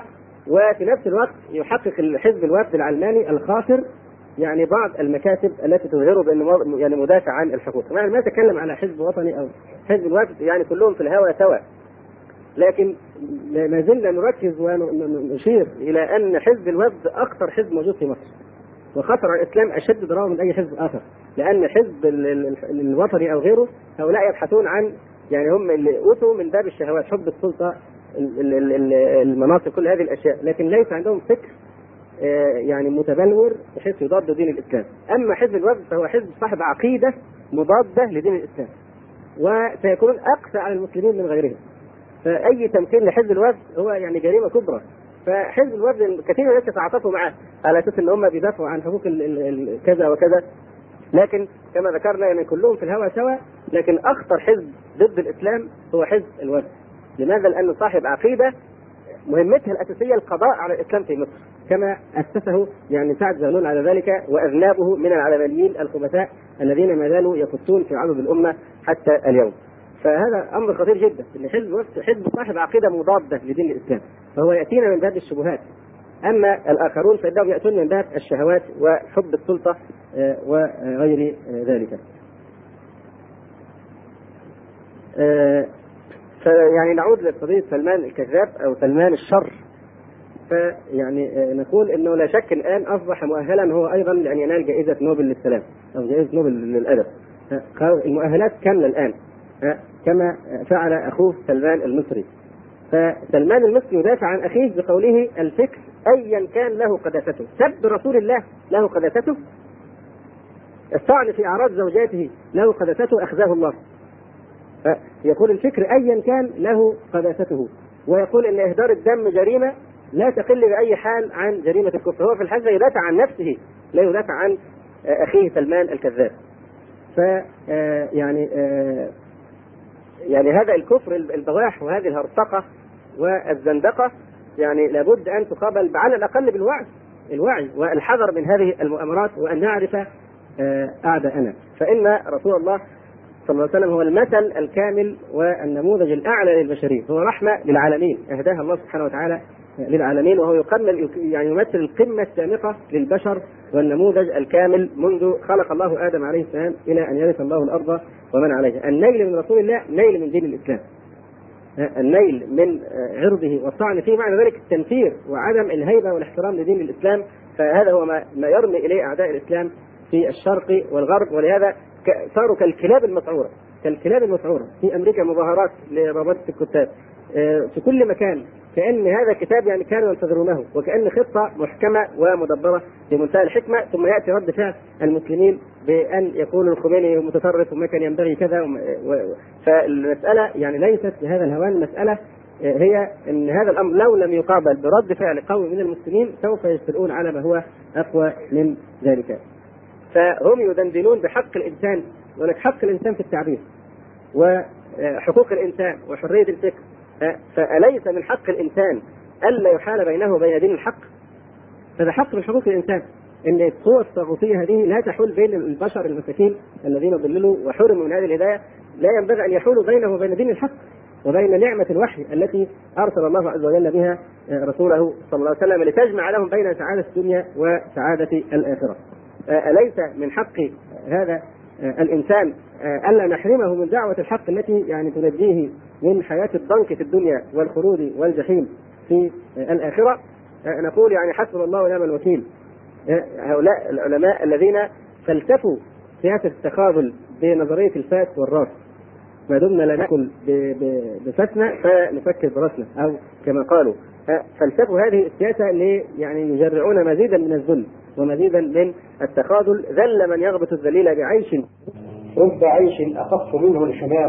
وفي نفس الوقت يحقق الحزب الوفد العلماني الخاسر يعني بعض المكاسب التي تظهره بانه يعني مدافع عن الحقوق. ما ما اتكلم على حزب وطني او حزب الوفد، يعني كلهم في الهوى سواء، لكن ما زلنا نركز ونشير الى ان حزب الوفد اخطر حزب موجود في مصر، وخطر على الاسلام اشد ضررا من اي حزب اخر، لان حزب الوطني او غيره هؤلاء يبحثون عن يعني هم اللي اوتوا من باب الشهوات، حب السلطه، المناصب، كل هذه الاشياء، لكن ليس عندهم فكر يعني متبلور بحيث يضاد دين الاسلام. اما حزب الوفد فهو حزب صاحب عقيده مضاده لدين الاسلام، وسيكون اقسى على المسلمين من غيرهم. فاي تمكين لحزب الوفد هو يعني جريمه كبرى. فحزب الوفد كثير من الناس يتعاطفوا معاه على اساس ان هم بيدافعوا عن حقوق كذا وكذا، لكن كما ذكرنا يعني كلهم في الهوى سوا. لكن اخطر حزب ضد الاسلام هو حزب الوفد. لماذا؟ لانه صاحب عقيده مهمتها الاساسيه القضاء على الاسلام في مصر، كما اسسه يعني سعد زغلول على ذلك واذنابه من العلمانيين الخبثاء الذين ما زالوا يفتون في عضد الامه حتى اليوم. فهذا امر خطير جدا، ان حزب الوفد حزب صاحب عقيده مضاده لدين الاسلام، فهو ياتينا من باب الشبهات. اما الاخرون فانهم ياتون من باب الشهوات وحب السلطه وغير ذلك. فيعني نعود لقضيه سلمان الكذاب او سلمان الشر. فيعني نقول انه لا شك الان اصبح مؤهلا هو ايضا لان ينال جائزه نوبل للسلام او جائزه نوبل للادب. المؤهلات كامله الان كما فعل اخوه سلمان المصري. فسلمان المصري يدافع عن اخيه بقوله الفكر ايا كان له قداسته، سب رسول الله له قداسته، الطعن في اعراض زوجاته له قداسته، اخزاه الله. يقول الفكر ايا كان له قداسته، ويقول ان اهدار الدم جريمه لا تقل باي حال عن جريمه الكفر. هو في الحقيقه يدافع عن نفسه لا يدافع عن اخيه سلمان الكذاب. ف يعني يعني هذا الكفر البواح وهذه الهرطقه والزندقه يعني لابد ان تقابل على الاقل بالوعي الوعي والحذر من هذه المؤامرات، وان نعرف اعداءنا. فان رسول الله صلى الله عليه وسلم هو المثل الكامل والنموذج الاعلى للبشريه، هو رحمه للعالمين اهداها الله سبحانه وتعالى للعالمين، وهو يقمل يعني يمثل القمه السامقه للبشر والنموذج الكامل منذ خلق الله ادم عليه السلام الى ان يرث الله الارض ومن عليها. النيل من رسول الله نيل من دين الاسلام، النيل من عرضه والطعن فيه، معنى ذلك التنفير وعدم الهيبه والاحترام لدين الاسلام. فهذا هو ما يرمي اليه اعداء الاسلام في الشرق والغرب، ولهذا صاروا كالكلاب المسعوره كالكلاب المسعوره في امريكا، مظاهرات لرابطه الكتاب في كل مكان، كأن هذا كتاب يعني كانوا ينتظرونه، وكأن خطة محكمة ومدبرة بمنتهى الحكمة، ثم يأتي رد فعل المسلمين بأن يقول الخميني متطرف وما كان ينبغي كذا. فالمسألة يعني ليست بهذا الهوان، المسألة هي أن هذا الأمر لو لم يقابل برد فعل قوي من المسلمين سوف يجترؤون على ما هو أقوى من ذلك. فهم يدندنون بحق الإنسان، ولك حق الإنسان في التعبير وحقوق الإنسان وحرية الفكر. فأليس من حق الإنسان ألا يحال بينه وبين دين الحق؟ هذا حق من حقوق الإنسان، أن القوى الطاغوتية هذه لا تحول بين البشر المساكين الذين ضللوا وحرموا من هذه الهداية، لا ينبغي أن يحولوا بينه وبين دين الحق وبين نعمة الوحي التي أرسل الله عز وجل بها رسوله صلى الله عليه وسلم لتجمع لهم بين سعادة الدنيا وسعادة الآخرة. أليس من حق هذا الإنسان ألا نحرمه من دعوة الحق التي يعني تنجيه من حياة الضنك في الدنيا والخلود والجحيم في الآخرة؟ نقول يعني حسبنا الله ونعم الوكيل. هؤلاء العلماء الذين فلسفوا سياسة التخاذل بنظرية الفاس والراس، ما دمنا لا نأكل بفسنا فنفكر براسنا، أو كما قالوا فلسفوا هذه السياسة اللي يعني يجرعون مزيدا من الذل ومزيدا من التخاذل. ذل من يغبط الذليل بعيش رب عيش أخف منه الحمام.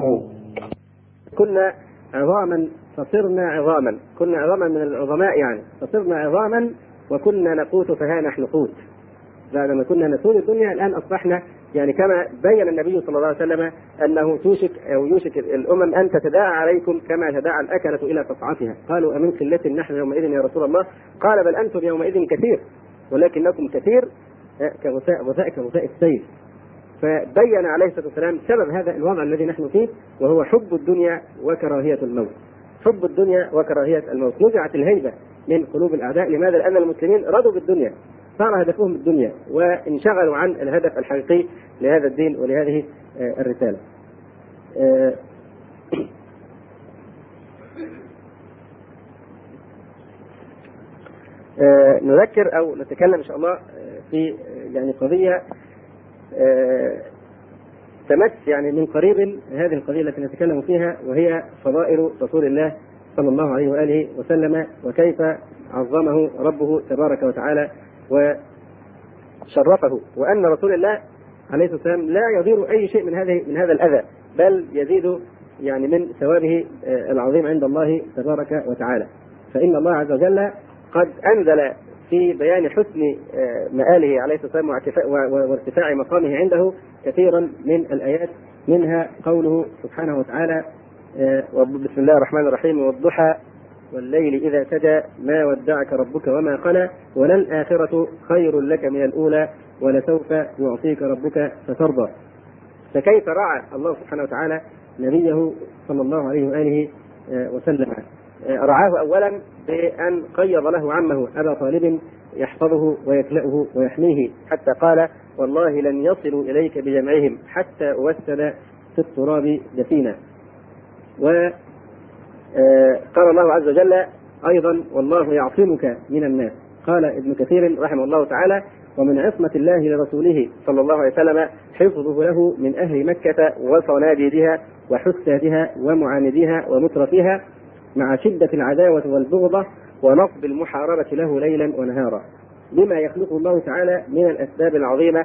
كنا عظاما فصرنا عظاما، كنا عظاما من العظماء يعني فصرنا عظاما، وكنا نقوت فها نحن قوت. بعدما كنا نسود الدنيا الآن أصبحنا يعني كما بين النبي صلى الله عليه وسلم أنه توشك أو يوشك الأمم أن تتداعى عليكم كما تداعى الأكلة إلى قطعتها. قالوا أمن قلة نحن يومئذ يا رسول الله؟ قال بل أنتم يومئذ كثير ولكنكم كثير كغثاء غثاء كغثاء السيل. فبين عليه الصلاة والسلام سبب هذا الوضع الذي نحن فيه، وهو حب الدنيا وكراهية الموت. حب الدنيا وكراهية الموت. نزعت الهيبة من قلوب الأعداء. لماذا؟ لأن المسلمين رضوا بالدنيا، صار هدفهم الدنيا وانشغلوا عن الهدف الحقيقي لهذا الدين ولهذه الرسالة. نذكر أو نتكلم إن شاء الله في يعني قضية تمس يعني من قريب هذه القضية التي نتكلم فيها، وهي فضائل رسول الله صلى الله عليه وآله وسلم، وكيف عظمه ربه تبارك وتعالى وشرفه، وأن رسول الله عليه الصلاة والسلام لا يضير أي شيء من هذه من هذا الأذى، بل يزيد يعني من ثوابه العظيم عند الله تبارك وتعالى. فإن الله عز وجل قد أنزل في بيان حسن مآله عليه الصلاة والسلام وارتفاع مقامه عنده كثيرا من الآيات، منها قوله سبحانه وتعالى: بسم الله الرحمن الرحيم: والضحى والليل إذا سجى ما ودعك ربك وما قلى وللآخرة خير لك من الأولى ولسوف يعطيك ربك فترضى. فكيف رعى الله سبحانه وتعالى نبيه صلى الله عليه وآله وسلم؟ رعاه أولا بأن قيض له عمه أبا طالب يحفظه ويكلأه ويحميه، حتى قال: والله لن يصلوا إليك بجمعهم حتى أوسد في التراب دفينا. وقال الله عز وجل أيضا: والله يعصمك من الناس. قال ابن كثير رحمه الله تعالى: ومن عصمة الله لرسوله صلى الله عليه وسلم حفظه له من أهل مكة وصناديدها وحسادها ومعانديها ومترفيها، مع شدة العداوة والبغضة ونصب المحاربة له ليلا ونهارا، بما يخلقه الله تعالى من الأسباب العظيمة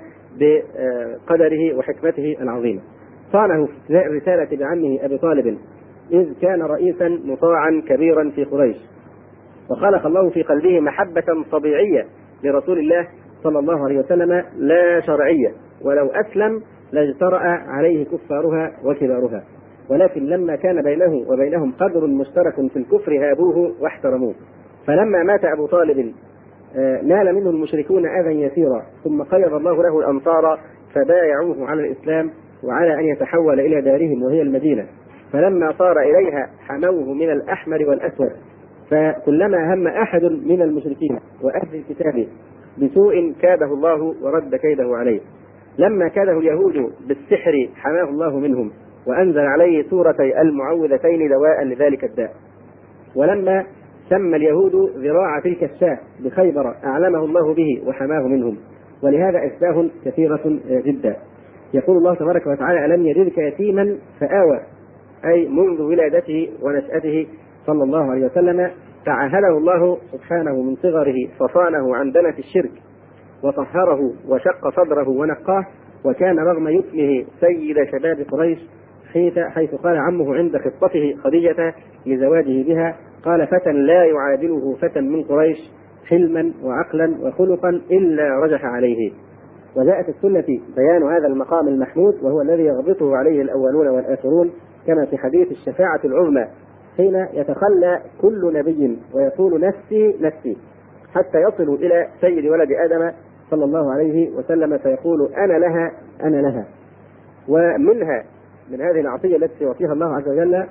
بقدره وحكمته العظيمة. صانه في الرسالة بعمه أبي طالب إذ كان رئيسا مطاعا كبيرا في قريش، وخلق الله في قلبه محبة طبيعية لرسول الله صلى الله عليه وسلم لا شرعية، ولو أسلم لاجترأ عليه كفارها وكبارها، ولكن لما كان بينه وبينهم قدر مشترك في الكفر هابوه واحترموه. فلما مات أبو طالب نال منه المشركون أذى يسيرا، ثم قيض الله له الأنصار فبايعوه على الإسلام وعلى أن يتحول إلى دارهم وهي المدينة، فلما صار إليها حموه من الأحمر والأسود. فكلما هم أحد من المشركين وأهل الكتاب بسوء كاده الله ورد كيده عليه. لما كاده اليهود بالسحر حماه الله منهم وأنزل عليه سورتي المعوذتين دواء لذلك الداء. ولما سمى اليهود ذراع تلك الشاة بخيبر أعلمه الله به وحماه منهم. ولهذا أشباه كثيرة جدا. يقول الله تبارك وتعالى: ألم يجدك يتيما فآوى، أي منذ ولادته ونشأته صلى الله عليه وسلم تعهده الله سبحانه من صغره، فصانه عن دنة الشرك وطهره وشق صدره ونقاه، وكان رغم يتمه سيد شباب قريش، حيث قال عمه عند خطته خديجة لزواجه بها: قال: فتى لا يعادله فتى من قريش حلما وعقلا وخلقا إلا رجح عليه. وجاءت السنة بيان هذا المقام المحمود، وهو الذي يغبطه عليه الأولون والآخرون، كما في حديث الشفاعة العظمى حين يتخلى كل نبي ويقول نفسي نفسي، حتى يصل إلى سيد ولد آدم صلى الله عليه وسلم فيقول: أنا لها أنا لها. ومنها من هذه العطية التي يعطيها الله عز وجل: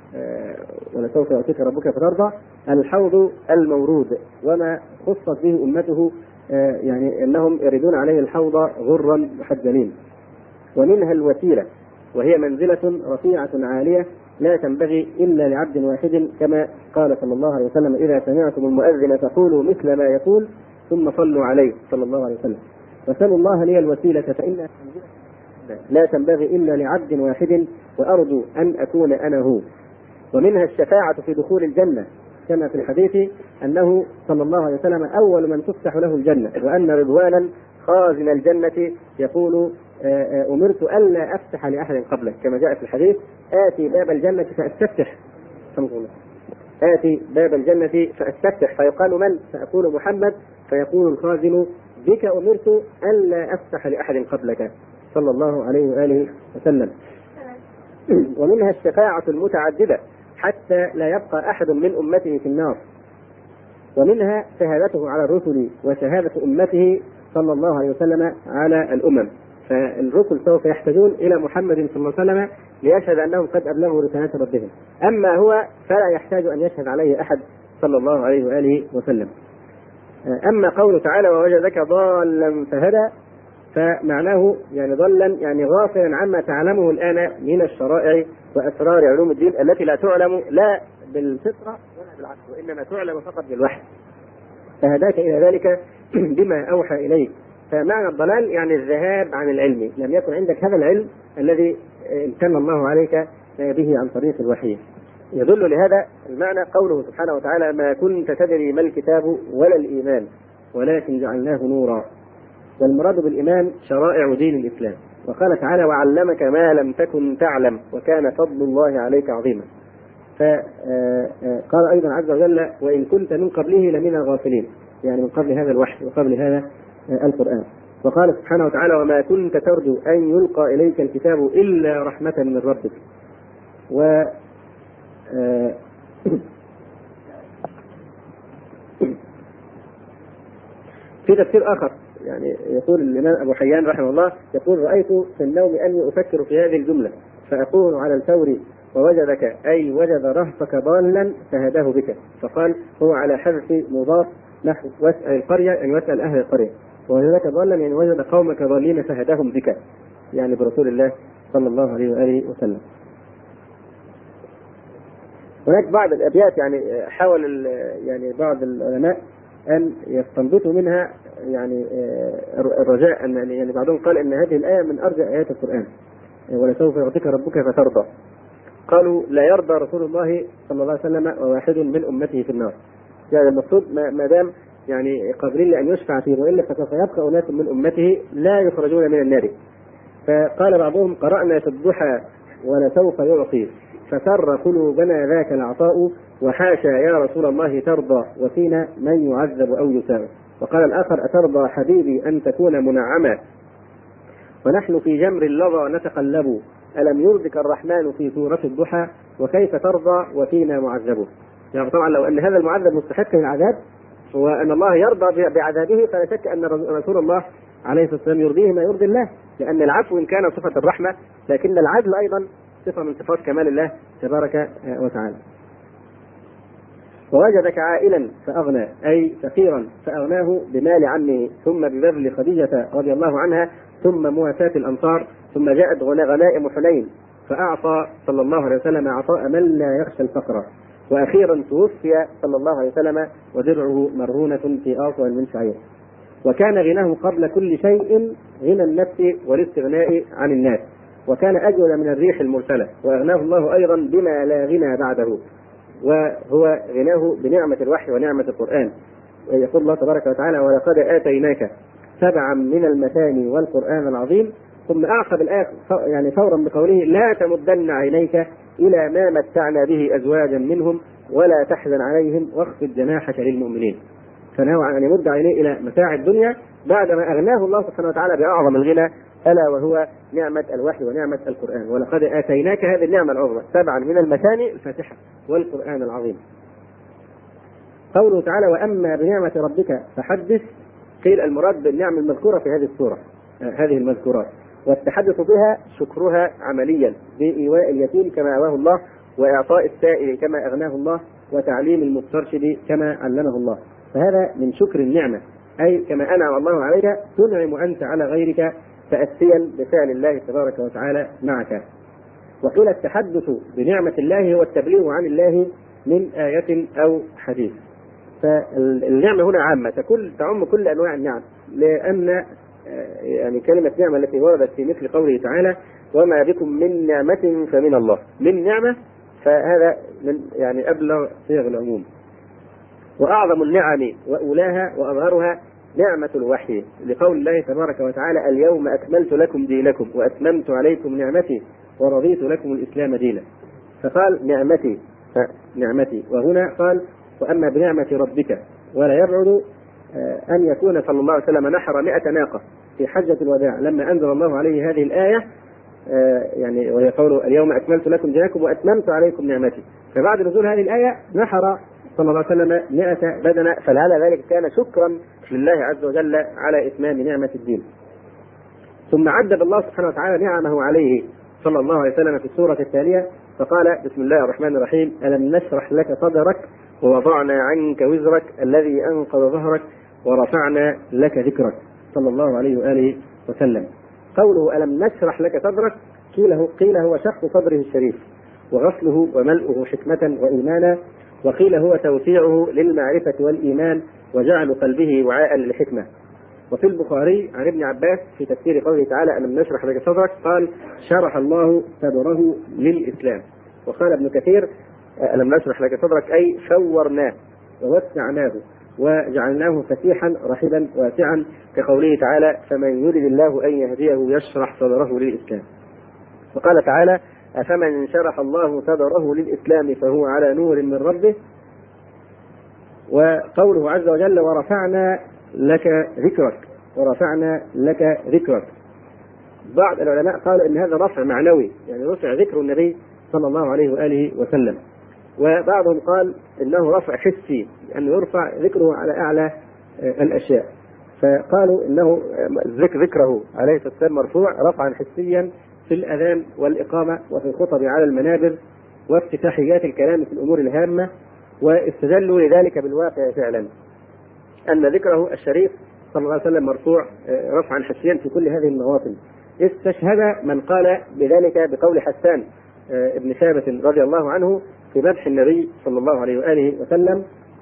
ولسوف يعطيك ربك فترضى، الحوض المورود، وما خصت به أمته، يعني أنهم يريدون عليه الحوض غرا محجلين. ومنها الوسيلة، وهي منزلة رفيعة عالية لا تنبغي إلا لعبد واحد، كما قال صلى الله عليه وسلم: إذا سمعتم المؤذن فقولوا مثل ما يقول ثم صلوا عليه صلى الله عليه وسلم. وسلوا الله لي الوسيلة فإنها لا تنبغي إلا لعبد واحد، وأرجو أن أكون أنا هو. ومنها الشفاعة في دخول الجنة، كما في الحديث أنه صلى الله عليه وسلم أول من تفتح له الجنة، وأن رضوانا خازن الجنة يقول: أمرت ألا أفتح لأحد قبلك، كما جاء في الحديث: آتي باب الجنة فأستفتح، آتي باب الجنة فأستفتح، فيقال: من؟ فأقول: محمد، فيقول الخازن: بك أمرت ألا أفتح لأحد قبلك صلى الله عليه وآله وسلم. ومنها الشفاعة المتعددة حتى لا يبقى أحد من أمته في النار. ومنها شهادته على الرسل وشهادة أمته صلى الله عليه وسلم على الأمم، فالرسل سوف يحتاجون إلى محمد صلى الله عليه وسلم ليشهد أنهم قد أبلغوا رسالة ربهم، أما هو فلا يحتاج أن يشهد عليه أحد صلى الله عليه وآله وسلم. أما قوله تعالى ووجدك ضالا فهدى، فمعناه يعني ضلا يعني غافلا عما تعلمه الآن من الشرائع وأسرار علوم الدين التي لا تعلم لا بالفطرة ولا بالعقل، وإنما تعلم فقط بالوحي، فهداك إلى ذلك بما أوحى إليك. فمعنى الضلال يعني الذهاب عن العلم، لم يكن عندك هذا العلم الذي امتن الله عليك به عن طريق الوحي. يدل لهذا المعنى قوله سبحانه وتعالى ما كنت تدري ما الكتاب ولا الإيمان ولكن جعلناه نورا. والمراد بالإيمان شرائع دين الإسلام. وقال تعالى وعلمك ما لم تكن تعلم وكان فضل الله عليك عظيما. فقال أيضا عز وجل وإن كنت من قبله لمن الغافلين، يعني من قبل هذا الوحي وقبل هذا القرآن. وقال سبحانه وتعالى وما كنت ترجو أن يلقى إليك الكتاب إلا رحمة من ربك. و في تفسير آخر يعني يقول الإمام أبو حيان رحمه الله يقول رأيت في النوم أني أفكر في هذه الجملة فأكون على الفور ووجدك أي وجد رهطك ضالا فهداه بك، فقال هو على حذف مضاف نحو واسأل القرية يعني واسأل أهل القرية، ووجدك ضالا يعني وجد قومك ضالين فهداهم بك، يعني برسول الله صلى الله عليه وآله وسلم. هناك بعض الأبيات يعني حاول يعني بعض العلماء أن يستنبطوا منها يعني الرجاء أن يعني بعضهم قال أن هذه الآية من أرجى آيات القرآن ولسوف يعطيك ربك فترضى. قالوا لا يرضى رسول الله صلى الله عليه وسلم وواحد من أمته في النار، يعني المقصود ما دام يعني قابلين لأن يشفع فيه وإلا فسوف يبقى أناس من أمته لا يخرجون من النار. فقال بعضهم قرأنا في الضحى ولسوف يعطي فسر قلوبنا ذاك العطاء وحاشا يا رسول الله ترضى وفينا من يعذب أو يساء. وقال الآخر أترضى حبيبي أن تكون منعما ونحن في جمر اللظى نتقلب ألم يرضك الرحمن في سورة الضحى وكيف ترضى وفينا معذب. يعني طبعا لو أن هذا المعذب مستحق للعذاب وأن الله يرضى بعذابه فلا شك أن رسول الله عليه الصلاة والسلام يرضيه ما يرضي الله، لأن العفو إن كان صفة الرحمة لكن العدل أيضا صفة من صفات كمال الله تبارك وتعالى. ووجدك عائلا فأغنى أي فقيرا فأغناه بمال عمه ثم ببذل خديجة رضي الله عنها ثم مواساة الأنصار ثم جاءت غنائم حنين فأعطى صلى الله عليه وسلم عطاء من لا يخشى الفقر. وأخيرا توفي صلى الله عليه وسلم ودرعه مرهونة في أوطى من شعير. وكان غناه قبل كل شيء غنى النفس والاستغناء عن الناس، وكان أجود من الريح المرسلة، وأغناه الله أيضا بما لا غنى بعده، وهو غناه بنعمة الوحي ونعمة القرآن. يقول الله تبارك وتعالى ولقد آتيناك سبعا من المثاني والقرآن العظيم، ثم أعقب الآية يعني فورا بقوله لا تمدن عينيك إلى ما متعنا به أزواجا منهم ولا تحزن عليهم واخفض جناحك للمؤمنين. فنوع أن يمد عينيه إلى متاع الدنيا بعدما أغناه الله سبحانه وتعالى بأعظم الغنى ألا وهو نعمة الوحي ونعمة القرآن. ولقد آتيناك هذه النعمة العظمى سبعا من المثاني الفاتحة والقرآن العظيم. قوله تعالى وأما بنعمة ربك فحدث، قيل المراد بالنعمة المذكورة في هذه السورة هذه المذكورات، والتحدث بها شكرها عمليا بإيواء اليتيم كما أواه الله وإعطاء السائل كما أغناه الله وتعليم المسترشد كما علمه الله. فهذا من شكر النعمة، أي كما أنعم الله عليك تنعم أنت على غيرك تأسيا بفعل الله تبارك وتعالى معك. وقيل التحدث بنعمة الله هو التبليغ عن الله من آية أو حديث. فالنعمة هنا عامة تكل تعم كل أنواع النعم، لأن يعني كلمة نعمة التي وردت في مثل قوله تعالى وما بكم من نعمة فمن الله، من نعمة فهذا من يعني أبلغ صيغ العموم. وأعظم النعم وأولاها وأظهرها نعمة الوحي، لقول الله تبارك وتعالى اليوم أكملت لكم دينكم وأتممت عليكم نعمتي ورضيت لكم الإسلام دينا. فقال نعمتي نعمتي، وهنا قال وأما بنعمة ربك. ولا يبعد أن يكون صلى الله عليه وسلم نحر مئة ناقة في حجة الوداع لما أنزل الله عليه هذه الآية، يعني وهي قوله اليوم أكملت لكم دينكم وأتممت عليكم نعمتي. فبعد نزول هذه الآية نحر صلى الله عليه وسلم مئة بدنة، فلعل ذلك كان شكرا لله عز وجل على إتمام نعمة الدين. ثم عدد الله سبحانه وتعالى نعمه عليه صلى الله عليه وسلم في السورة التالية فقال بسم الله الرحمن الرحيم ألم نشرح لك صدرك ووضعنا عنك وزرك الذي أنقض ظهرك ورفعنا لك ذكرك صلى الله عليه وآله وسلم. قوله ألم نشرح لك صدرك قيل قيل هو شق صدره الشريف وغسله وملؤه حكمة وإيمانا، وقيل هو توسيعه للمعرفة والإيمان وجعل قلبه وعاء للحكمة. وفي البخاري عن ابن عباس في تفسير قوله تعالى ألم نشرح لك صدرك قال شرح الله صدره للإسلام. وقال ابن كثير ألم نشرح لك صدرك أي شورناه ووسعناه وجعلناه فتيحا رحبا واسعا، كقوله تعالى فمن يرد الله أن يهديه يشرح صدره للإسلام. وقال تعالى أفمن شرح الله صدره للإسلام فهو على نور من ربه. وقوله عز وجل ورفعنا لك ذكرك ورفعنا لك ذكرك. بعض العلماء قالوا إن هذا رفع معنوي، يعني رفع ذكر النبي صلى الله عليه وآله وسلم. وبعضهم قال إنه رفع حسي، أنه يرفع ذكره على أعلى الأشياء، فقالوا إنه ذكر ذكره عليه الصلاة والسلام مرفوع رفعا حسيا في الأذان والإقامة وفي الخطب على المنابر وافتتاحيات الكلام في الأمور الهامة. واستدلوا لذلك بالواقع فعلا أن ذكره الشريف صلى الله عليه وسلم مرفوع رفعا حسيا في كل هذه المواطن. استشهد من قال بذلك بقول حسان ابن ثابت رضي الله عنه في مدح النبي صلى الله عليه وآله وسلم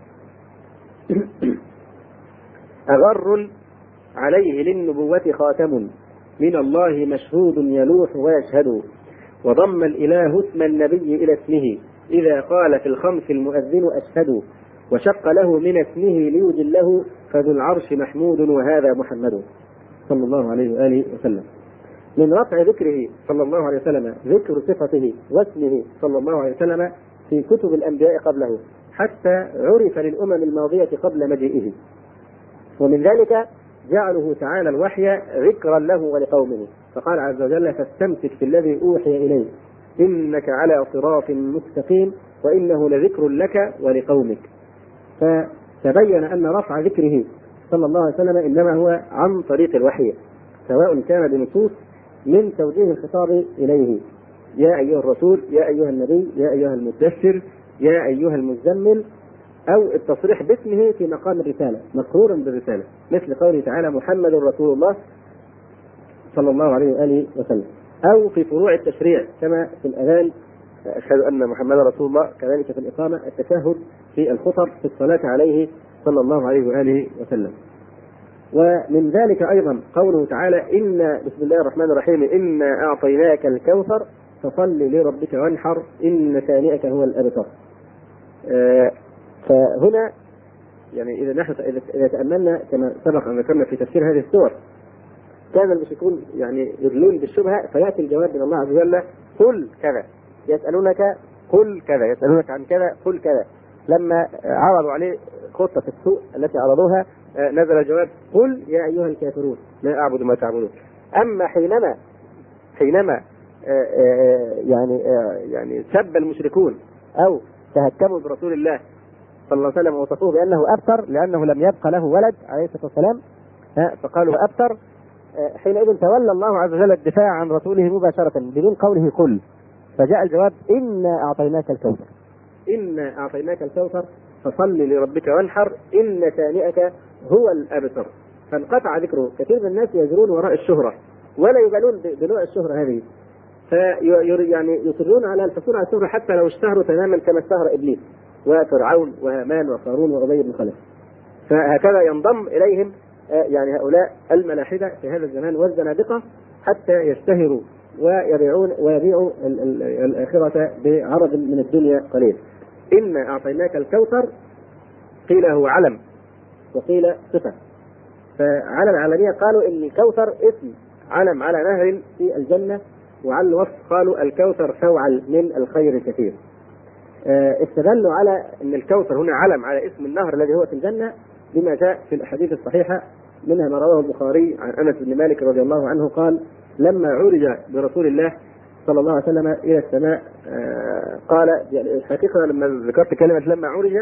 أغر عليه للنبوة خاتم من الله مشهود يلوح ويشهد، وضم الإله اسم النبي إلى اسمه إذا قال في الخمس المؤذن أشهد، وشق له من اسمه ليجله فذو العرش محمود وهذا محمد صلى الله عليه وآله وسلم. من رفع ذكره صلى الله عليه وسلم ذكر صفته واسمه صلى الله عليه وسلم في كتب الأنبياء قبله حتى عرف للأمم الماضية قبل مجيئه. ومن ذلك جعله تعالى الوحي ذكرا له ولقومه، فقال عز وجل فاستمسك في الذي أوحي إليك إنك على صراط مستقيم وإنه لذكر لك ولقومك. فتبين أن رفع ذكره صلى الله عليه وسلم إنما هو عن طريق الوحي، سواء كان بنصوص من توجيه الخطاب إليه يا أيها الرسول يا أيها النبي يا أيها المدثر يا أيها المزمل، أو التصريح باسمه في مقام الرسالة مقرورا بالرسالة مثل قوله تعالى محمد رسول الله صلى الله عليه وآله وسلم، أو في فروع التشريع كما في الأذان أشهد أن محمد رسول الله، كذلك في الإقامة التشهد في الخطب في الصلاة عليه صلى الله عليه وآله وسلم. ومن ذلك أيضا قوله تعالى إن بسم الله الرحمن الرحيم إنا أعطيناك الكوثر فصل لربك وانحر إن ثانئك هو الأبتر. آه فهنا يعني إذا نحن إذا تأملنا كما سبق أن ذكرنا في تفسير هذه السور كان المشركون يعني يدلون بالشبهة فيأتي الجواب من الله عز وجل قل كذا، يسألونك قل كذا، يسألونك عن كذا قل كذا. لما عرضوا عليه خطة السوء التي عرضوها نزل الجواب قل يا أيها الكافرون لا أعبد ما تعبدون. أما حينما حينما يعني يعني سب المشركون أو تهكموا برسول الله صلى الله عليه وسلم ووصفوه بأنه أبتر لأنه لم يبق له ولد عليه الصلاة والسلام فقالوا أبتر، حينئذ تولى الله عز وجل الدفاع عن رسوله مباشرة بدون قوله قل، فجاء الجواب إنا أعطيناك الكوثر إنا أعطيناك الكوثر فصل لربك وانحر إن ثانئك هو الأبتر. فانقطع ذكره. كثير من الناس يجرون وراء الشهرة ولا يبالون بنوع الشهرة هذه، في يعني يصرون على الحصول على الشهرة حتى لو اشتهروا تماما كما اشتهر إبليس وفرعون وهامان وقارون وأبي بن خلف. فهكذا ينضم إليهم يعني هؤلاء الملاحدة في هذا الزمان والزنادقة حتى يشتهروا ويبيعون ويبيعوا الآخرة بعرض من الدنيا قليل. إنا أعطيناك الكوثر قيل هو علم وقيل صفة. فعلى العالمية قالوا إن الكوثر اسم علم على نهر في الجنة، وعلى الوصف قالوا الكوثر فوعل من الخير الكثير. استدلوا على أن الكوثر هنا علم على اسم النهر الذي هو في الجنة بما جاء في الأحاديث الصحيحة، منها ما رواه البخاري عن أنس بن مالك رضي الله عنه قال لما عرج برسول الله صلى الله عليه وسلم إلى السماء قال يعني الحقيقة لما ذكرت كلمة لما عرج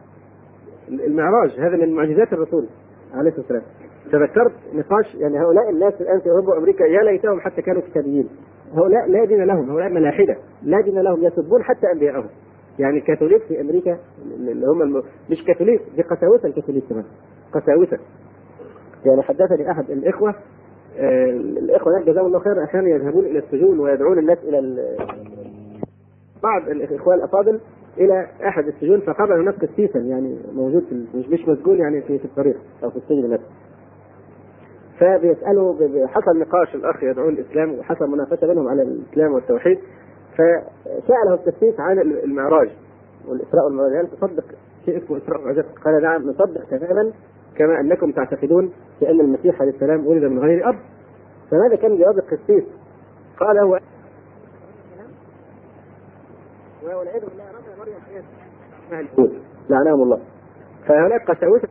المعراج هذا من معجزات الرسول عليه الصلاة والسلام، تذكرت نقاش يعني هؤلاء الناس الآن في أوروبا وأمريكا يا ليتهم حتى كانوا كتابيين، هؤلاء لا دين لهم، هؤلاء ملاحدة لا دين لهم، يسبون حتى أنبياءهم يعني الكاثوليك في امريكا اللي هم الم... مش كاثوليك، دي قساوسه الكاثوليك كمان، قساوسه. يعني حدثني احد الاخوه آه الاخوه جزاهم الله خير عشان يذهبون الى السجون ويدعون الناس الى ال... بعض الاخوان الافاضل الى احد السجون، فقابل هناك قسيسا يعني موجود في مش مش مسجون يعني في في الطريق او في السجن نفسه. فبيسالوا، حصل نقاش، الاخ يدعون الاسلام وحصل مناقشه بينهم على الاسلام والتوحيد، فساله القسيس عن المعراج والاسراء والمعراج، هل تصدق شيء اسمه اسراء ومعراج؟ قال نعم نصدق تماما كما انكم تعتقدون بان المسيح عليه السلام ولد من غير اب. فماذا كان جواب القسيس؟ قال هو والعياذ بالله رمى مريم مع اليهود لعنهم الله. فهناك قساوسه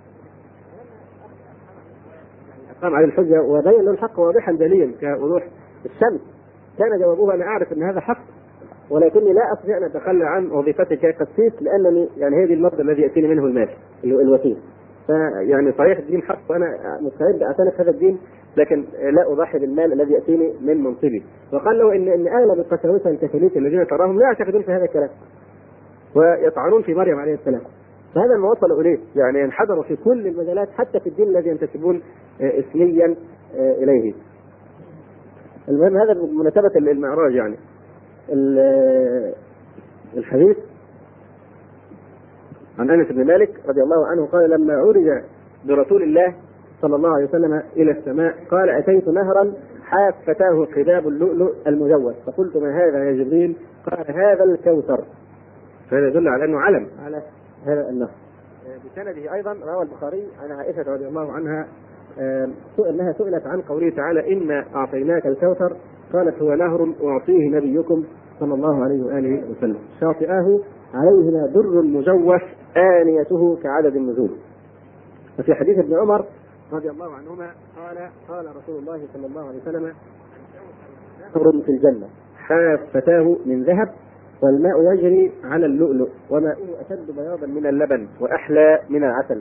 قام على الحجه وبين له الحق واضحا جليا كوضوح الشمس. كان جوابه انا اعرف ان هذا حق ولكني لا استطيع ان اتخلى عن وظيفتي كقسيس لانني يعني هذه المصدر الذي ياتيني منه المال الوسيل. فيعني صحيح الدين حق وانا مستعد اعتنق هذا الدين، لكن لا اضحي بالمال الذي ياتيني من منصبي. وقال له ان ان اغلب القساوسه الكاثوليك الذين تراهم لا يعتقدون في هذا الكلام ويطعنون في مريم عليه السلام. فهذا ما وصلوا اليه، يعني ينحدروا في كل المجالات حتى في الدين الذي ينتسبون اسميا اليه. المهم هذا بمناسبه المعراج. يعني الحديث عن انس بن مالك رضي الله عنه قال لما عرج برسول الله صلى الله عليه وسلم الى السماء قال اتيت نهرا حافتاه قباب اللؤلؤ المجوف فقلت ما هذا يا جبريل؟ قال هذا الكوثر. فهذا يدل على انه علم على هذا النهر. بسنده ايضا روى البخاري عن عائشه رضي الله عنها انها سئلت عن قوله تعالى انا اعطيناك الكوثر قالت هو نهر اعطيه نبيكم صلى الله عليه واله وسلم شاطئاه عليهما در مجوف آنيته كعدد النجوم. وفي حديث ابن عمر رضي الله عنهما قال قال رسول الله صلى الله عليه وسلم نهر في الجنة حافتاه من ذهب والماء يجري على اللؤلؤ وماؤه أشد بياضا من اللبن وأحلى من العسل.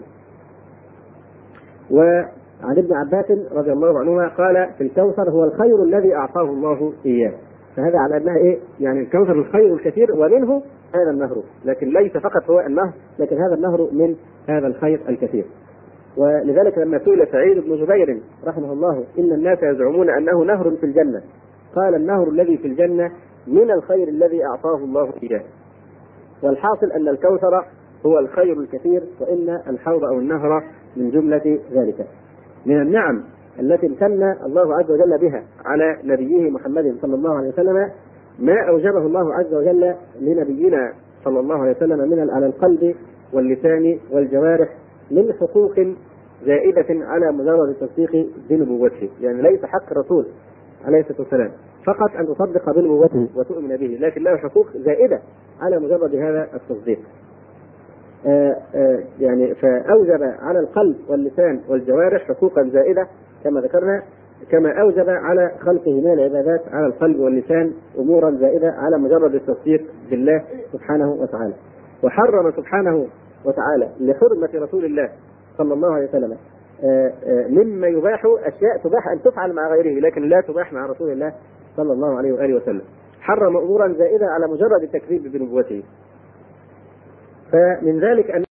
وعن ابن عباس رضي الله عنهما قال في الكوثر هو الخير الذي أعطاه الله إياه. فهذا على أنها إيه؟ يعني الكوثر الخير الكثير ومنه هذا النهر، لكن ليس فقط هو النهر لكن هذا النهر من هذا الخير الكثير. ولذلك لما سئل سعيد بن جبير رحمه الله إن الناس يزعمون أنه نهر في الجنة قال النهر الذي في الجنة من الخير الذي أعطاه الله إياه. والحاصل أن الكوثر هو الخير الكثير وإن الحوض أو النهر من جملة ذلك. من النعم التي امتن الله عز وجل بها على نبيه محمد صلى الله عليه وسلم ما أوجبه الله عز وجل لنبينا صلى الله عليه وسلم من على القلب واللسان والجوارح من حقوق زائدة على مجرد التصديق بنبوته. يعني ليس حق الرسول عليه الصلاة والسلام فقط أن تصدق بنبوته وتؤمن به، لكن له حقوق زائدة على مجرد هذا التصديق. آآ آآ يعني فأوجب على القلب واللسان والجوارح حقوقا زائدة كما ذكرنا، كما أوجب على خلقه من العبادات على القلب واللسان أمورا زائدة على مجرد التصديق بالله سبحانه وتعالى. وحرم سبحانه وتعالى لحرمة رسول الله صلى الله عليه وسلم مما يباح أشياء تباح أن تفعل مع غيره لكن لا تباح مع رسول الله صلى الله عليه وآله وسلم. حرم أمورا زائدة على مجرد التكذيب بنبوته. فمن ذلك أن